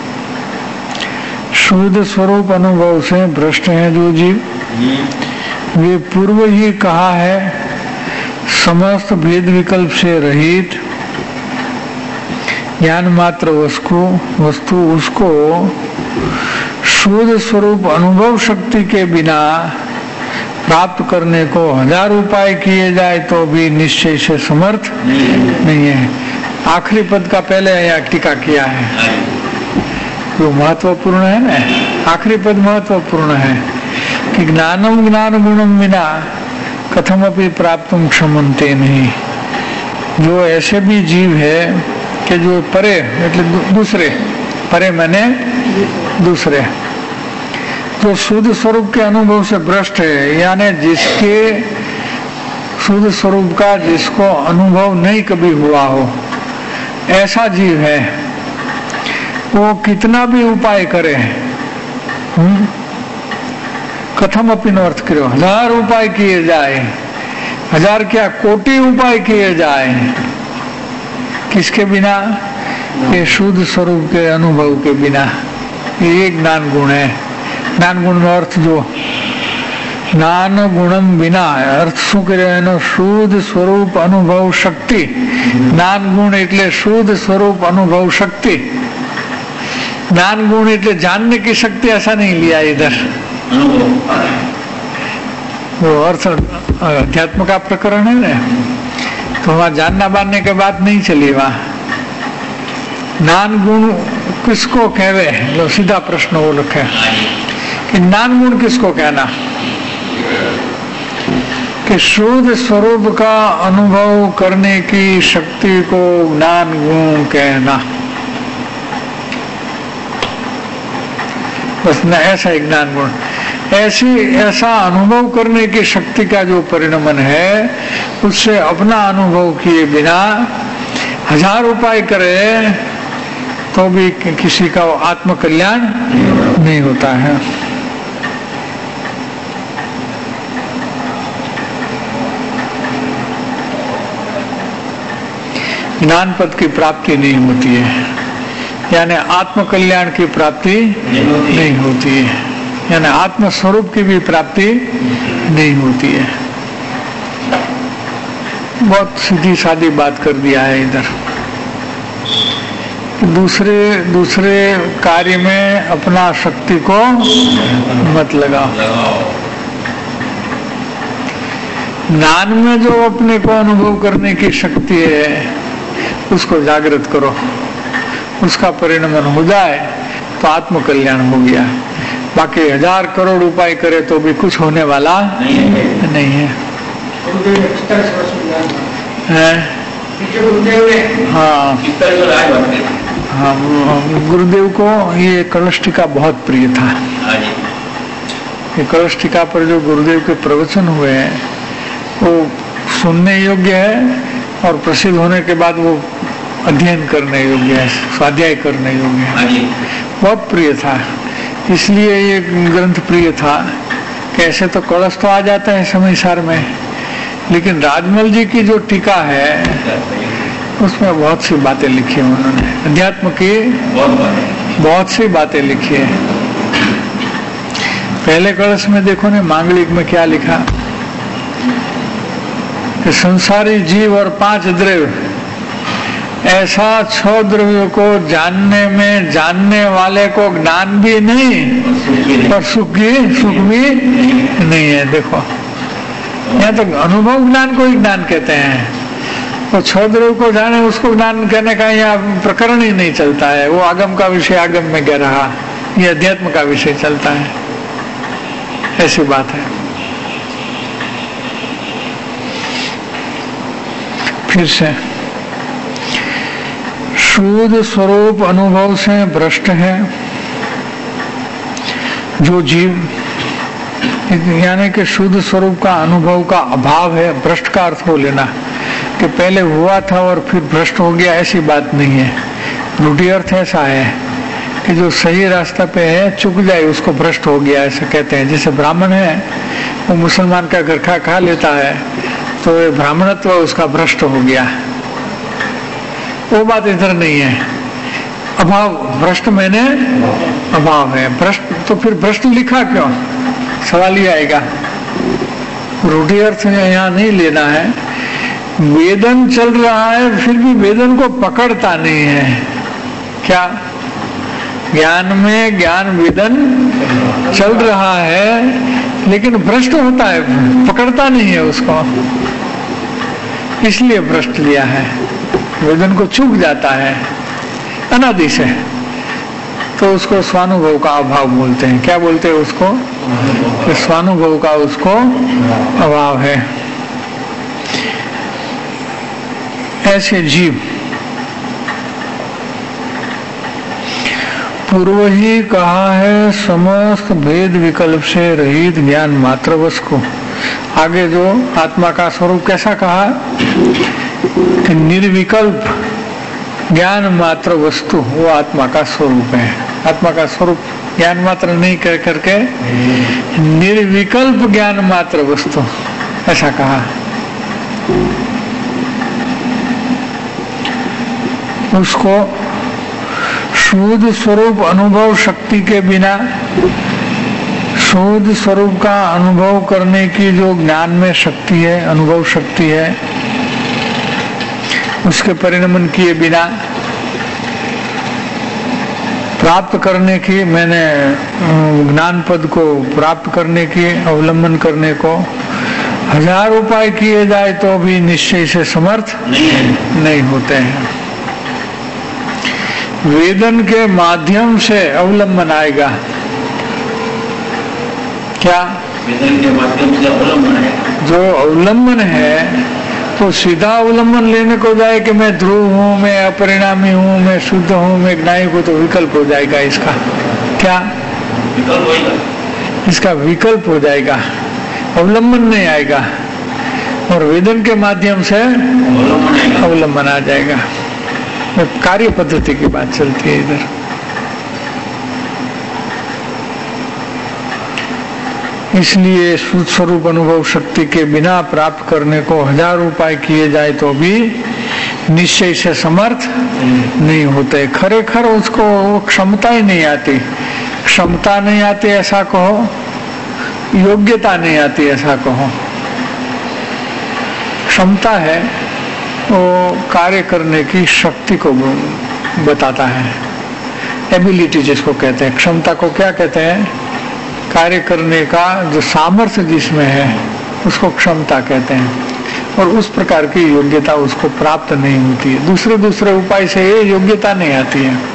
शुद्ध स्वरूप अनुभव से भ्रष्ट है जो जीव. वे पूर्व ही कहा है समस्त भेद विकल्प से रहित ज्ञान मात्र वस्तु उसको शुद्ध स्वरूप अनुभव शक्ति के बिना प्राप्त करने को 1000 उपाय किए जाए तो भी निश्चय से समर्थ नहीं है. आखिरी पद का पहले यहाँ टीका किया है, जो महत्वपूर्ण है ना. आखिरी पद महत्वपूर्ण है कि ज्ञानम ज्ञान गुणम विना कथमपि प्राप्तुम क्षमन्ते नहीं. जो ऐसे भी जीव है कि जो परे એટલે दूसरे, परे माने दूसरे, जो शुद्ध स्वरूप के अनुभव से भ्रष्ट है, यानी जिसके शुद्ध स्वरूप का जिसको अनुभव नहीं कभी हुआ हो, ऐसा जीव है. वो कितना भी उपाय करे, कथम अपनी अर्थ करो, 1000 उपाय किए जाए, 1000 क्या कोटि उपाय किए जाए, किसके बिना? ये शुद्ध स्वरूप के अनुभव के बिना. ये ज्ञान गुण है. ज्ञान गुण નો અર્થ જો જ્ઞાન ગુણમ વિના, અર્થ શું કર્યો એનો? શુદ્ધ સ્વરૂપ અનુભવ શક્તિ. જ્ઞાન ગુણ એટલે શુદ્ધ સ્વરૂપ अनुभव शक्ति. ज्ञान गुण એટલે जानने की शक्ति, ऐसा नहीं लिया इधर. वो अर्थ अध्यात्म का प्रकरण है ना, तो वहाँ जानना मानने के बात नहीं चली. वहाँ ज्ञान गुण किसको कहवे, लो सीधा प्रश्न वो रखे कि ज्ञान गुण किसको कहना, कि शुद्ध स्वरूप का अनुभव करने की शक्ति को ज्ञान गुण कहना। बस न ऐसा एक ज्ञान गुण, ऐसा अनुभव करने की शक्ति का जो परिणमन है, उससे अपना अनुभव किए बिना 1000 उपाय करे तो भी किसी का आत्मकल्याण नहीं होता है। ज्ञान पद की प्राप्ति नहीं होती है, यानी आत्मकल्याण की प्राप्ति नहीं होती है, यानी आत्म स्वरूप की भी प्राप्ति नहीं होती है। बहुत सीधी सादी बात कर दिया है इधर। दूसरे कार्य में अपना शक्ति को मत लगाओ। ज्ञान में जो अपने को अनुभव करने की शक्ति है उसको जागृत करो, उसका परिणमन हो जाए तो आत्मकल्याण हो गया। बाकी 1000 करोड़ उपाय करे तो भी कुछ होने वाला नहीं है। हाँ, गुरुदेव को ये कलश टीका बहुत प्रिय था। ये कलश टीका पर जो गुरुदेव के प्रवचन हुए हैं वो सुनने योग्य है और प्रसिद्ध होने के बाद वो अध्ययन करने योग्य है, स्वाध्याय करने योग्य है। बहुत प्रिय था, इसलिए ये ग्रंथ प्रिय था। कैसे तो कलश तो आ जाता है समय सार में, लेकिन राजमल जी की जो टीका है उसमें बहुत सी बातें लिखी है उन्होंने, अध्यात्म की बहुत सी बातें लिखी है। पहले कलश में देखो ने मांगलिक में क्या लिखा कि संसारी जीव और 5 द्रव्य, ऐसा 6 द्रव्यों को जानने में जानने वाले को ज्ञान भी नहीं और सुख भी नहीं है। देखो यहाँ तो अनुभव ज्ञान को ही ज्ञान कहते हैं, तो 6 द्रव्य को जाने उसको ज्ञान कहने का यहाँ प्रकरण ही नहीं चलता है। वो आगम का विषय आगम में कह रहा, ये अध्यात्म का विषय चलता है, ऐसी बात है। फिर से शुद्ध स्वरूप अनुभव से भ्रष्ट है जो जीव, यानी कि शुद्ध स्वरूप का अनुभव का अभाव है। भ्रष्ट का अर्थ हो लेना कि पहले हुआ था और फिर भ्रष्ट हो गया, ऐसी बात नहीं है। रूढ़ि अर्थ ऐसा है कि जो सही रास्ता पे है चुक जाए उसको भ्रष्ट हो गया, ऐसा कहते हैं। जैसे ब्राह्मण है वो मुसलमान का घर खा लेता है तो ये ब्राह्मणत्व उसका भ्रष्ट हो गया, वो बात इधर नहीं है। अभाव, भ्रष्ट मैंने अभाव है। भ्रष्ट तो फिर भ्रष्ट लिखा क्यों, सवाल ही आएगा। रूढ़ि अर्थ यहाँ नहीं लेना है। वेदन चल रहा है फिर भी वेदन को पकड़ता नहीं है। क्या ज्ञान में ज्ञान वेदन चल रहा है लेकिन भ्रष्ट होता है, पकड़ता नहीं है उसको, इसलिए भ्रष्ट लिया है। वेदन को चूक जाता है अनादि से, तो उसको स्वानुभव का अभाव बोलते हैं। क्या बोलते हैं उसको, कि स्वानुभव का उसको अभाव है। ऐसे जीव पूर्व ही कहा है समस्त भेद विकल्प से रहित ज्ञान मात्र वश को। आगे जो आत्मा का स्वरूप कैसा कहा कि निर्विकल्प ज्ञान मात्र वस्तु वो आत्मा का स्वरूप है। आत्मा का स्वरूप ज्ञान मात्र नहीं कह करके निर्विकल्प ज्ञान मात्र वस्तु ऐसा कहा। उसको शुद्ध स्वरूप अनुभव शक्ति के बिना शुद्ध स्वरूप का अनुभव करने की जो ज्ञान में शक्ति है, अनुभव शक्ति है, उसके परिणमन किए बिना प्राप्त करने की, मैंने ज्ञान पद को प्राप्त करने की, अवलंबन करने को 1000 उपाय किए जाए तो भी निश्चय से समर्थ नहीं होते हैं। वेदन के माध्यम से अवलंबन आएगा। क्या? वेदन के माध्यम से अवलंबन है। जो अवलंबन है तो सीधा अवलंबन लेने को जाए कि मैं ध्रुव हूँ, मैं अपरिणामी हूँ, मैं शुद्ध हूँ, मैं ज्ञानी हूँ, तो विकल्प हो जाएगा इसका। क्या विकल्प होगा? इसका विकल्प हो जाएगा, अवलंबन नहीं आएगा। और वेदन के माध्यम से अवलंबन आ जाएगा। कार्य पद्धति की बात चलती है इधर। इसलिए शुद्ध स्वरूप अनुभव शक्ति के बिना प्राप्त करने को 1000 उपाय किए जाए तो भी निश्चय से समर्थ नहीं होते। खरेखर उसको क्षमता ही नहीं आती। क्षमता नहीं आती ऐसा कहो, योग्यता नहीं आती ऐसा कहो। क्षमता है वो कार्य करने की शक्ति को बताता है, एबिलिटी जिसको कहते हैं। क्षमता को क्या कहते हैं? कार्य करने का जो सामर्थ्य जिसमें है उसको क्षमता कहते हैं। और उस प्रकार की योग्यता उसको प्राप्त नहीं होती है। दूसरे उपाय से ये योग्यता नहीं आती है।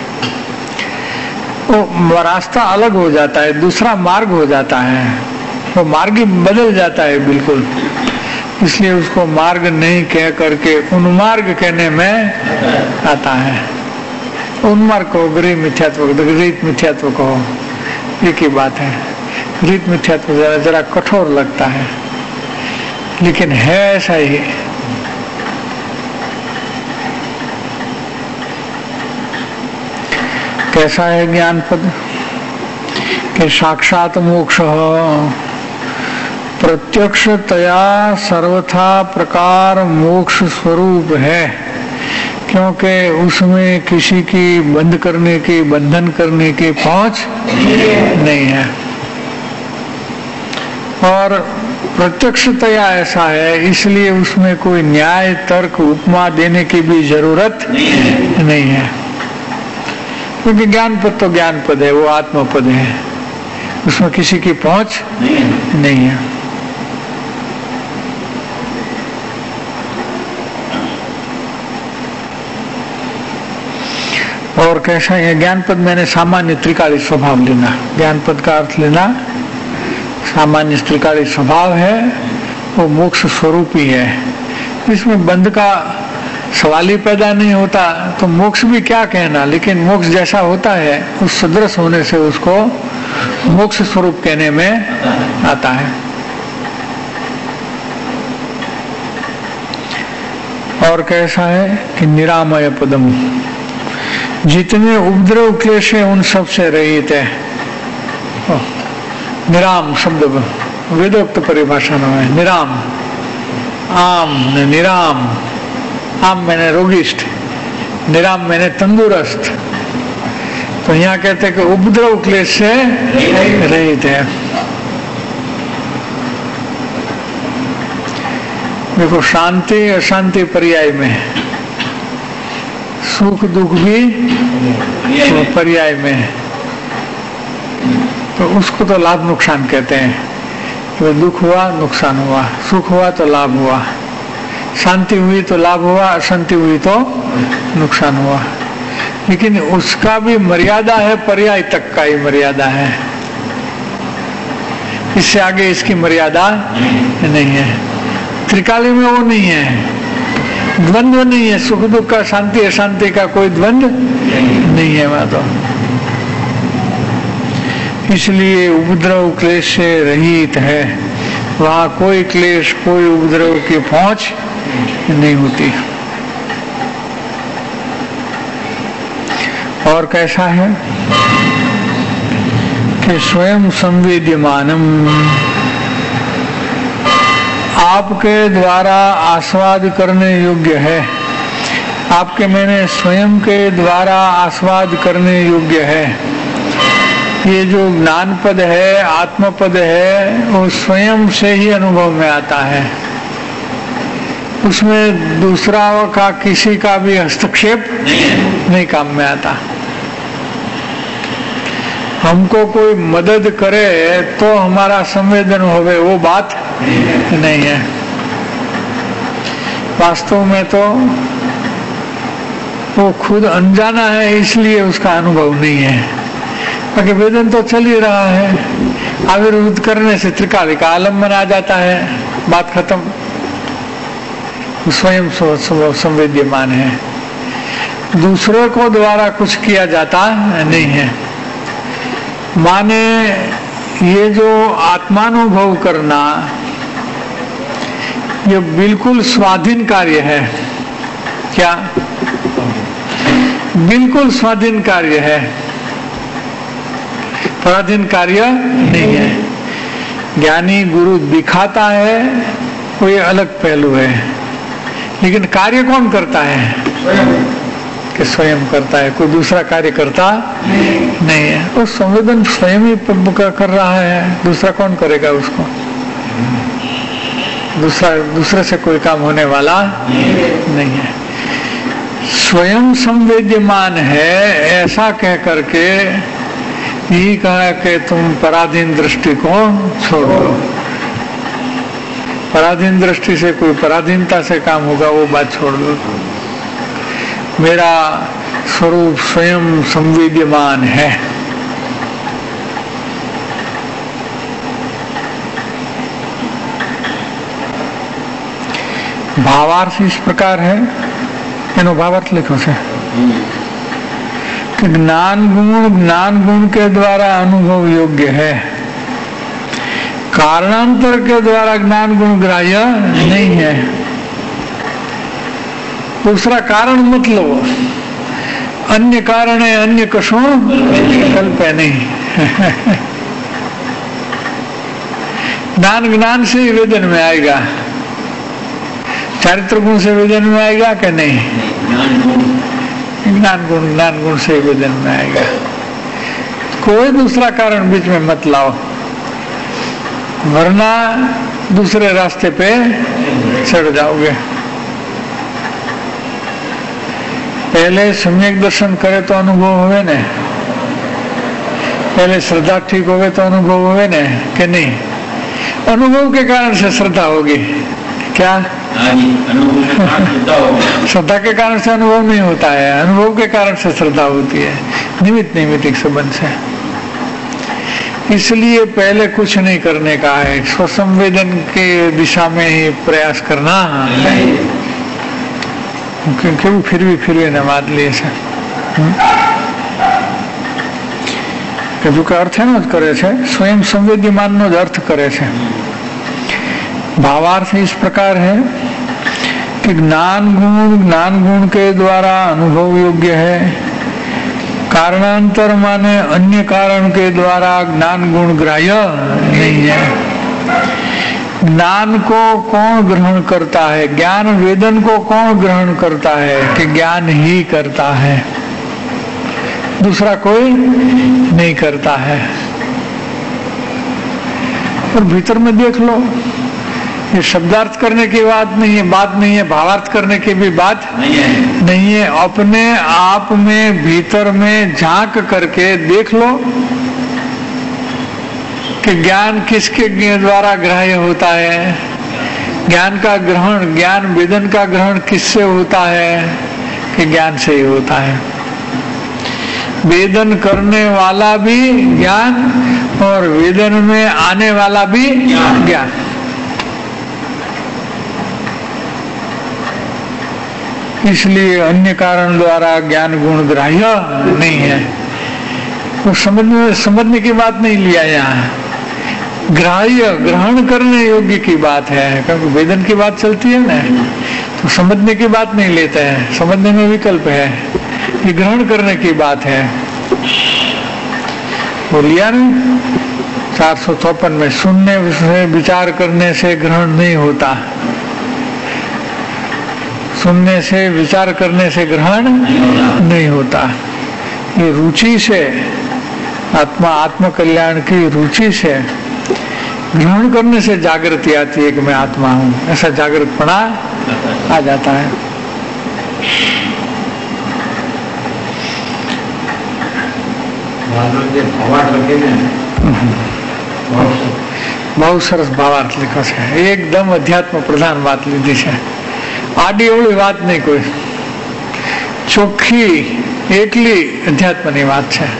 वो रास्ता अलग हो जाता है, दूसरा मार्ग हो जाता है, वो मार्ग ही बदल जाता है बिल्कुल। इसलिए उसको मार्ग नहीं कह करके उन्मार्ग कहने में आता है। उन्मार्ग को गृह मिथ्यात्व, गृहित मिथ्यात्व कहो, एक ही बात है। गृहित मिथ्यात्व जरा कठोर लगता है, लेकिन है ऐसा ही। कैसा है ज्ञान पद कि साक्षात मोक्ष प्रत्यक्षतया सर्वथा प्रकार मोक्ष स्वरूप है, क्योंकि उसमें किसी की बंद करने की, बंधन करने की पहुंच नहीं है। और प्रत्यक्षतया ऐसा है, इसलिए उसमें कोई न्याय तर्क उपमा देने की भी जरूरत नहीं है। क्योंकि ज्ञान पद तो ज्ञान पद है, वो आत्म पद है, उसमें किसी की पहुंच नहीं है। और कैसा है ज्ञान पद? मैंने सामान्य त्रिकाली स्वभाव लेना। ज्ञान पद का अर्थ लेना सामान्य त्रिकाली स्वभाव है, वो मोक्ष स्वरूप ही है। इसमें बंध का सवाल ही पैदा नहीं होता, तो मोक्ष भी क्या कहना। लेकिन मोक्ष जैसा होता है उस सदृश होने से उसको मोक्ष स्वरूप कहने में आता है। और कैसा है कि निरामय पदम, जितने उपद्रव क्लेश है उन सब से रहित है। निराम शब्द वेदोक्त परिभाषा में है। निराम, आम निराम, आम मैंने रोगिष्ठ, निराम मैंने तंदुरुस्त। तो यहाँ कहते हैं कि उपद्रव क्लेश से रहित है। देखो शांति अशांति पर्याय में, सुख दुख भी पर्याय में, तो उसको तो लाभ नुकसान कहते हैं। तो दुख हुआ नुकसान हुआ, सुख हुआ तो लाभ हुआ, शांति हुई तो लाभ हुआ, अशांति हुई तो नुकसान हुआ। लेकिन उसका भी मर्यादा है, पर्याय तक का ही मर्यादा है, इससे आगे इसकी मर्यादा नहीं है। त्रिकाली में वो नहीं है, द्वंद्व नहीं है, सुख दुख का, शांति अशांति का कोई द्वंद्व नहीं है वहां तो। इसलिए उपद्रव क्लेश से रहित है, वहां कोई क्लेश कोई उपद्रव की पहुंच नहीं होती। और कैसा है कि स्वयं संवेद्यमानम, आपके द्वारा आस्वाद करने योग्य है। आपके मैंने स्वयं के द्वारा आस्वाद करने योग्य है। ये जो ज्ञान पद है, आत्म पद है, वो स्वयं से ही अनुभव में आता है। उसमें दूसरा का किसी का भी हस्तक्षेप नहीं काम में आता। हमको कोई मदद करे तो हमारा संवेदन होवे, वो बात नहीं है। वास्तव में तो वो खुद अनजाना है इसलिए उसका अनुभव नहीं है, क्योंकि वेदन तो चल ही रहा है। आविर्भूत करने से त्रिकाल का आलम्बन आ जाता है, बात खत्म। स्वयं संवेद्यमान है, दूसरों को द्वारा कुछ किया जाता नहीं है। माने ये जो आत्मानुभव करना ये बिल्कुल स्वाधीन कार्य है। क्या? बिल्कुल स्वाधीन कार्य है, पराधीन कार्य नहीं है। ज्ञानी गुरु दिखाता है कोई अलग पहलू है, लेकिन कार्य कौन करता है? कि स्वयं करता है, कोई दूसरा कार्य करता नहीं है। वो संवेदन स्वयं ही कर रहा है, दूसरा कौन करेगा उसको? दूसरे से कोई काम होने वाला नहीं है। स्वयं संवेद्यमान है ऐसा कह करके यही कहा कि तुम पराधीन दृष्टि को छोड़ दो। पराधीन दृष्टि से कोई पराधीनता से काम होगा, वो बात छोड़ दो। मेरा स्वरूप स्वयं संवेद्यमान है। भावार्थ इस प्रकार है, एनो भावार्थ लिखो से कि ज्ञान गुण के द्वारा अनुभव योग्य है, कारणांतर के द्वारा ज्ञान गुण ग्राह्य नहीं है। दूसरा कारण मत लो, अन्य कारण है, अन्य कशो विकल्प है नहीं। ज्ञान से ही वेदन में आएगा, चारित्र गुण से वेदन में आएगा कि नहीं? ज्ञान गुण से वेदन में आएगा। कोई दूसरा कारण बीच में मत लाओ, वरना दूसरे रास्ते पे चढ़ जाओगे। पहले सम्यक दर्शन करे तो अनुभव होवे ने, पहले श्रद्धा ठीक होवे तो अनुभव होवे ने कि नहीं? अनुभव के कारण से श्रद्धा होगी। क्या? श्रद्धा के कारण से अनुभव नहीं होता है, अनुभव के कारण से श्रद्धा होती है, निमित्त नैमित्तिक संबंध से। इसलिए पहले कुछ नहीं करने का है, स्वसंवेदन के दिशा में ही प्रयास करना है। क्यों फिर भी नमाज लिए से कजू का अर्थ है ना करे छे स्वयं संवेद्यमान नो अर्थ करे छे। भावार्थ इस प्रकार है कि ज्ञान गुण के द्वारा अनुभव योग्य है, कारणांतर माने अन्य कारण के द्वारा ज्ञान गुण ग्राह्य नहीं है। ज्ञान को कौन ग्रहण करता है? ज्ञान वेदन को कौन ग्रहण करता है? कि ज्ञान ही करता है, दूसरा कोई नहीं करता है। और भीतर में देख लो, ये शब्दार्थ करने की बात नहीं है, भावार्थ करने की भी बात नहीं है। अपने आप में भीतर में झांक करके देख लो कि ज्ञान किसके द्वारा ग्राह्य होता है। ज्ञान का ग्रहण, ज्ञान वेदन का ग्रहण किससे होता है? कि ज्ञान से ही होता है। वेदन करने वाला भी ज्ञान और वेदन में आने वाला भी ज्ञान। इसलिए अन्य कारण द्वारा ज्ञान गुण ग्राह्य नहीं है। तो समझने की बात नहीं लिया यहाँ, ग्राह्य ग्रहण करने योग्य की बात है। क्योंकि वेदन की बात चलती है ना, तो समझने की बात नहीं लेते हैं, समझने में विकल्प है, ये ग्रहण करने की बात है। वो लिया ना 454 में, सुनने से विचार करने से ग्रहण नहीं होता, सुनने से विचार करने से ग्रहण नहीं होता। ये रुचि से, आत्म कल्याण की रुचि से ग्रहण करने से जागृति आती है कि मैं आत्मा हूँ, ऐसा जागृतपना आ जाता है। बहुत सरस भावार्थ लिखो है, एकदम अध्यात्म प्रधान बात लीधी है। आडी अवળી વાત नहीं कोई, ચોખ્ખી એટલી અધ્યાત્મની વાત છે.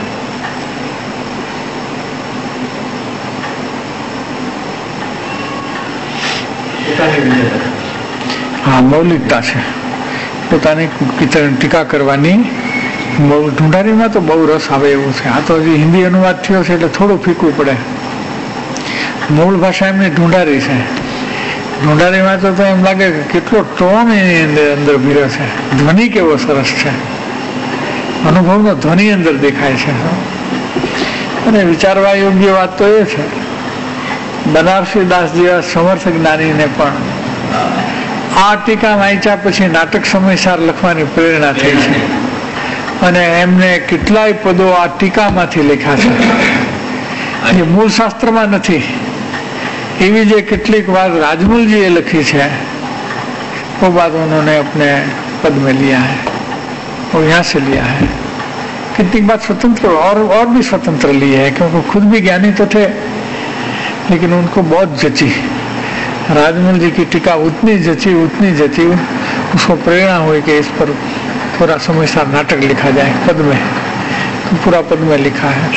હા, મૌલિકતા છે. પોતાની ટીકા કરવાની ઢૂંઢારીમાં તો બહુ રસ આવે એવું છે. આ તો હજી હિન્દી અનુવાદ થયો છે એટલે થોડું ફીકવું પડે. મૂળ ભાષા એમની ઢૂંઢારી છે. ઢૂંઢારીમાં તો એમ લાગે કે કેટલો ટોન એની અંદર ભીરો છે. ધ્વનિ કેવો સરસ છે, અનુભવનો ધ્વનિ અંદર દેખાય છે. અને વિચારવા યોગ્ય વાત તો એ છે, બનારસી દાસ જેવા સમર્થ જ્ઞાનીને પણ આ ટીકા વાંચ્યા પછી નાટક સમયસાર લખવાની પ્રેરણા થઈ છે. અને એમને કેટલાય પદો આ ટીકામાંથી લખ્યા છે, જે મૂળ શાસ્ત્રમાં નથી. એવી જે કેટલીક વાત રાજમલજીએ લખી છે, वो बात उन्होंने अपने पद में लिया है और यहाँ से लिया है. कितनी बात स्वतंत्र और भी स्वतंत्र ली है, क्योंकि खुद भी ज्ञानी तो थे, लेकिन उनको बहुत जची. राजमल जी की टीका उतनी जची उसको प्रेरणा हुई कि इस पर पूरा समयसार नाटक लिखा जाए पद में. तो पूरा पद में लिखा है.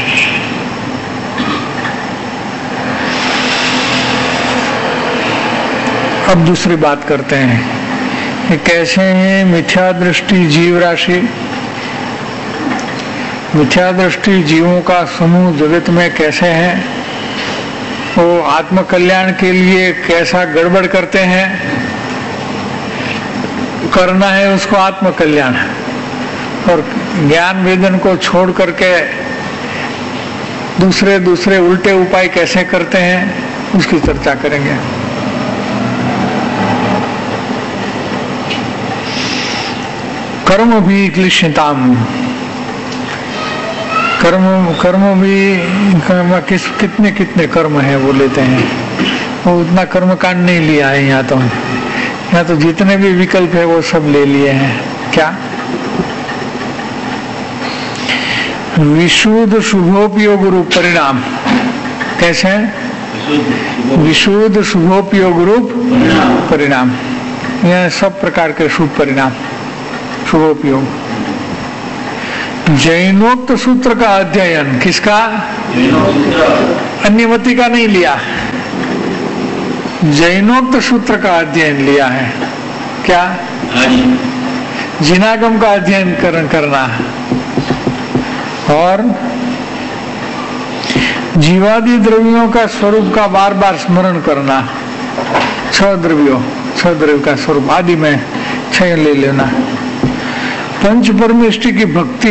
अब दूसरी बात करते हैं कि कैसे है मिथ्या दृष्टि जीव राशि. मिथ्या दृष्टि जीवों का समूह जगत में कैसे है, वो आत्म कल्याण के लिए कैसा गड़बड़ करते हैं. करना है उसको आत्म कल्याण, और ज्ञान वेदन को छोड़ करके दूसरे उल्टे उपाय कैसे करते हैं, उसकी चर्चा करेंगे. कर्म भी क्लिश्यताम. कर्म भी कितने कर्म है वो लेते हैं. वो उतना कर्म कांड नहीं लिया है यहाँ तो जितने भी विकल्प है वो सब ले लिए हैं. क्या विशुद्ध शुभोपयोग रूप परिणाम. कैसे विशुद्ध शुभोपयोग रूप परिणाम. यह सब प्रकार के शुभ परिणाम, शुभोपयोग. जैनोक्त सूत्र का अध्ययन. किसका? अन्य मति का नहीं लिया, जैनोक्त सूत्र का अध्ययन लिया है. क्या? जिनागम का अध्ययन करना और जीवादि द्रव्यों का स्वरूप का बार बार स्मरण करना. 6 द्रव्य का स्वरूप आदि में 6 ले लेना. पंच परमेष्टि की भक्ति,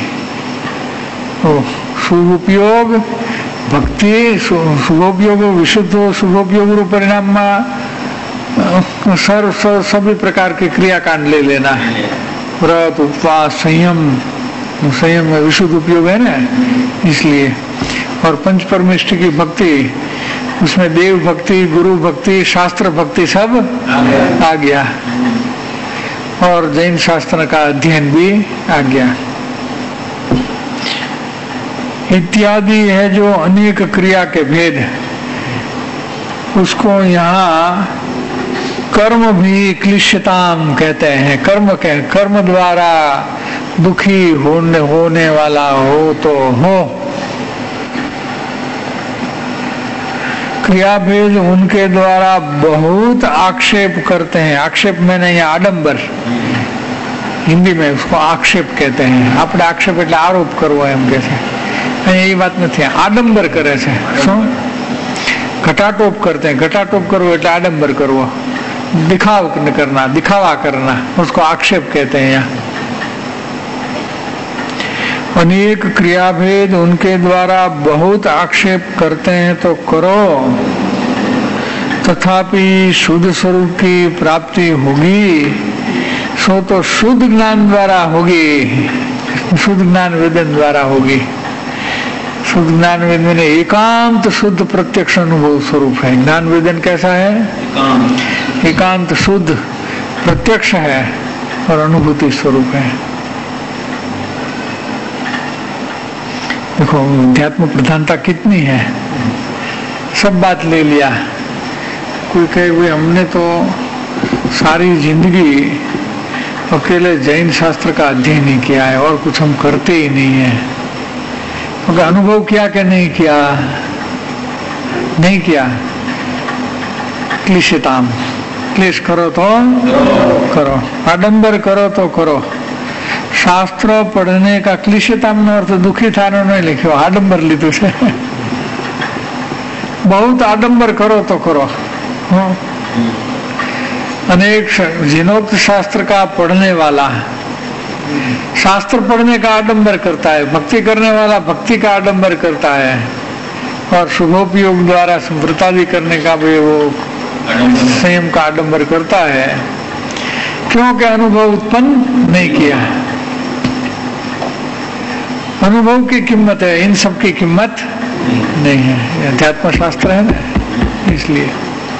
शुभोपयोग भक्ति, शुभोपयोग विशुद्ध शुभोपयोग रूप परिणाम में सभी प्रकार के क्रियाकांड ले लेना. व्रत, उपवास, संयम में विशुद्ध उपयोग है ना, इसलिए. और पंच परमेष्टि की भक्ति, उसमें देव भक्ति, गुरु भक्ति, शास्त्र भक्ति सब आ गया. और जैन शास्त्र का अध्ययन भी आ गया. इत्यादि है जो अनेक क्रिया के भेद, उसको यहाँ कर्म भी क्लिश्यताम कहते हैं. कर्म द्वारा दुखी होने वाला हो तो हो. क्रिया भेद उनके द्वारा बहुत आक्षेप करते हैं. आक्षेप मैंने यहाँ आडंबर, हिंदी में उसको आक्षेप कहते हैं. આપણે આક્ષેપ એટલે આરોપ કરવો એમ કે છે. એ વાત નથી, આડંબર કરે છે. શું? ઘટાટોપ करते हैं. ઘટાટોપ કરવો એટલે આડંબર કરવો, दिखावा करना, उसको आक्षेप कहते हैं. यहाँ अनेक क्रिया भेद उनके द्वारा बहुत आक्षेप करते हैं तो करो, तथापि शुद्ध स्वरूप की प्राप्ति होगी सो तो शुद्ध ज्ञान द्वारा होगी. शुद्ध ज्ञान वेदन द्वारा होगी. शुद्ध ज्ञान वेदन एकांत शुद्ध प्रत्यक्ष अनुभव स्वरूप है. ज्ञान वेदन कैसा है? एकांत शुद्ध प्रत्यक्ष है और अनुभूति स्वरूप है. देखो अध्यात्म प्रधानता कितनी है. सब बात ले लिया. कोई कहे भाई हमने तो सारी जिंदगी अकेले जैन शास्त्र का अध्ययन ही किया है और कुछ हम करते ही नहीं है। क्योंकि अनुभव किया कि नहीं किया? नहीं किया। क्लिशिताम, क्लेश करो तो करो, आडंबर करो तो करो। शास्त्र पढ़ने का क्लिशिताम નો अर्थ दुखी थानो नहीं लिखो, आडंबर લીધું છે। बहुत आडंबर करो तो करो। अनेक जिनोक्त शास्त्र का पढ़ने वाला शास्त्र पढ़ने का आडंबर करता है, भक्ति करने वाला भक्ति का आडंबर करता है, और शुभोपयोग द्वारा व्रतादि करने का भी वो संयम का आडंबर करता है, क्योंकि अनुभव उत्पन्न नहीं किया। अनुभव की कीमत है, इन सब की कीमत नहीं है। अध्यात्म शास्त्र है ना, इसलिए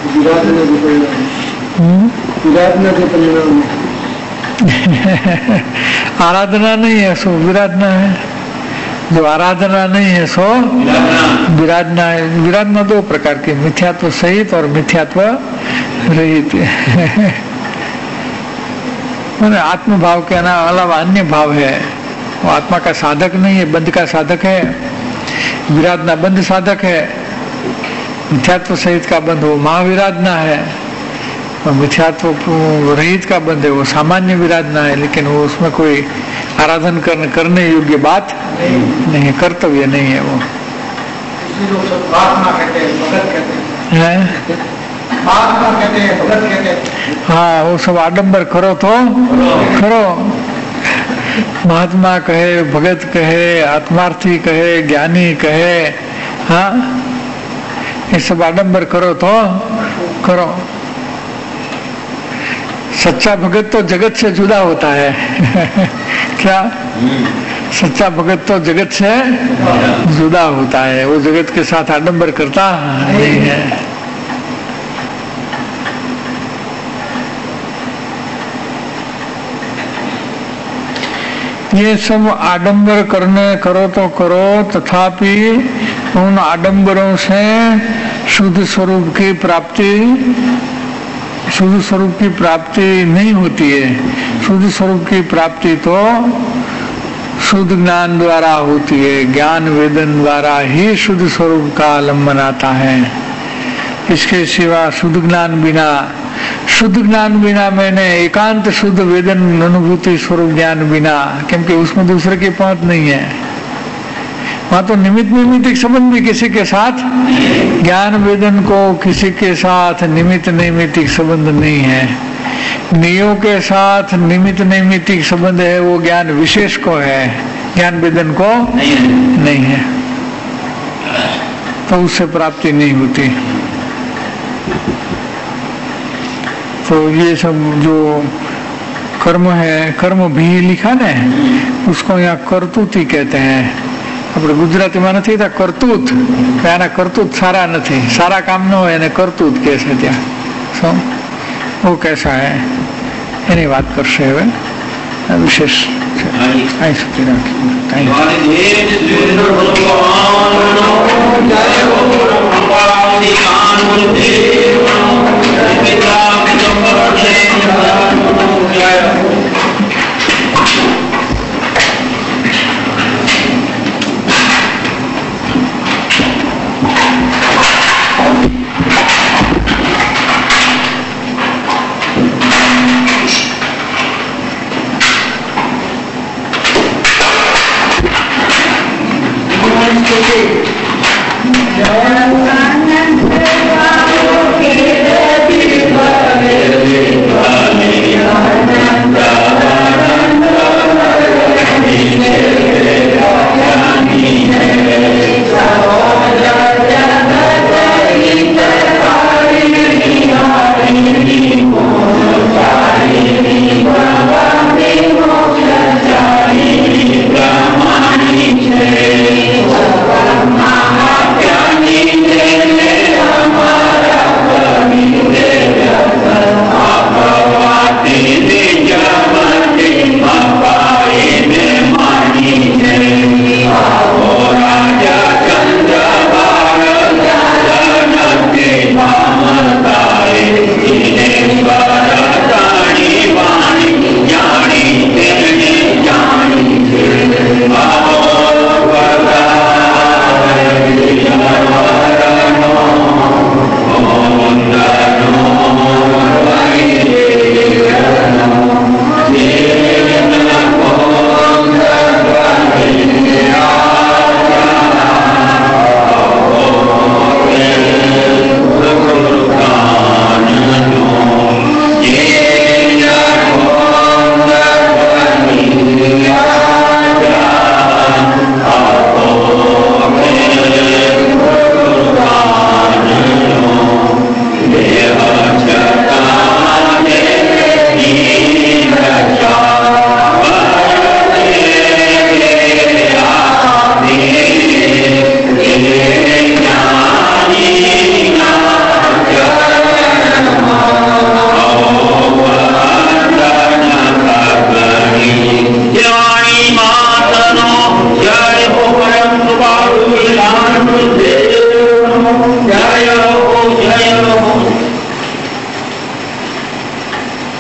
आराधना नहीं है सो विराधना है, जो आराधना नहीं है सो विराधना है। विराधना दो प्रकार की, मिथ्यात्व सहित और मिथ्यात्व रहित। आत्म भाव के अलावा अन्य भाव है, वो आत्मा का साधक नहीं है, बंध का साधक है। विराधना बंध साधक है, मिथ्यात्व सहित का बंध वो महाविराधना है, और मिथ्यात्व रहित का बंध है वो सामान्य विराधना है। लेकिन वो उसमें कोई आराधन करने योग्य बात नहीं है, कर्तव्य नहीं है वो। हाँ, वो सब आडंबर करो तो करो। महात्मा कहे, भगत कहे, आत्मार्थी कहे, ज्ञानी कहे, हाँ, ये सब आडंबर करो तो करो। सच्चा भगत तो जगत से जुदा होता है। क्या? सच्चा भगत तो जगत से जुदा होता है, वो जगत के साथ आडंबर करता नहीं है। ये सब आडंबर करो तो करो, तथापि उन आडंबरों से शुद्ध स्वरूप की प्राप्ति नहीं होती है। शुद्ध स्वरूप की प्राप्ति तो शुद्ध ज्ञान द्वारा होती है, ज्ञान वेदन द्वारा ही शुद्ध स्वरूप का आलम्बन आता है। इसके सिवा शुद्ध ज्ञान बिना मैंने एकांत शुद्ध वेदन अनुभूति स्वरूप ज्ञान बिना, क्योंकि उसमें दूसरे की पहुंच नहीं है। वहां तो निमित्त नैमित्तिक संबंध भी किसी के साथ, ज्ञान वेदन को किसी के साथ निमित्त नैमित्तिक संबंध नहीं है। नियो के साथ निमित्त नैमित्तिक संबंध है, वो ज्ञान विशेष को है, ज्ञान वेदन को नहीं है, तो उससे प्राप्ति नहीं होती। तो ये सब जो कर्म है, कर्म भी लिखा ने, उसको यहाँ करतूती कहते हैं। अपने गुजराती में नहीं था करतूत, एना करतूत सारा नहीं, सारा काम न हो एने करतूत कैसे त्या सो वो कैसा है एनी बात करशे हवे विशेष आई सुधी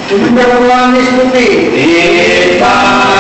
ભગવાનની સ્તુતિ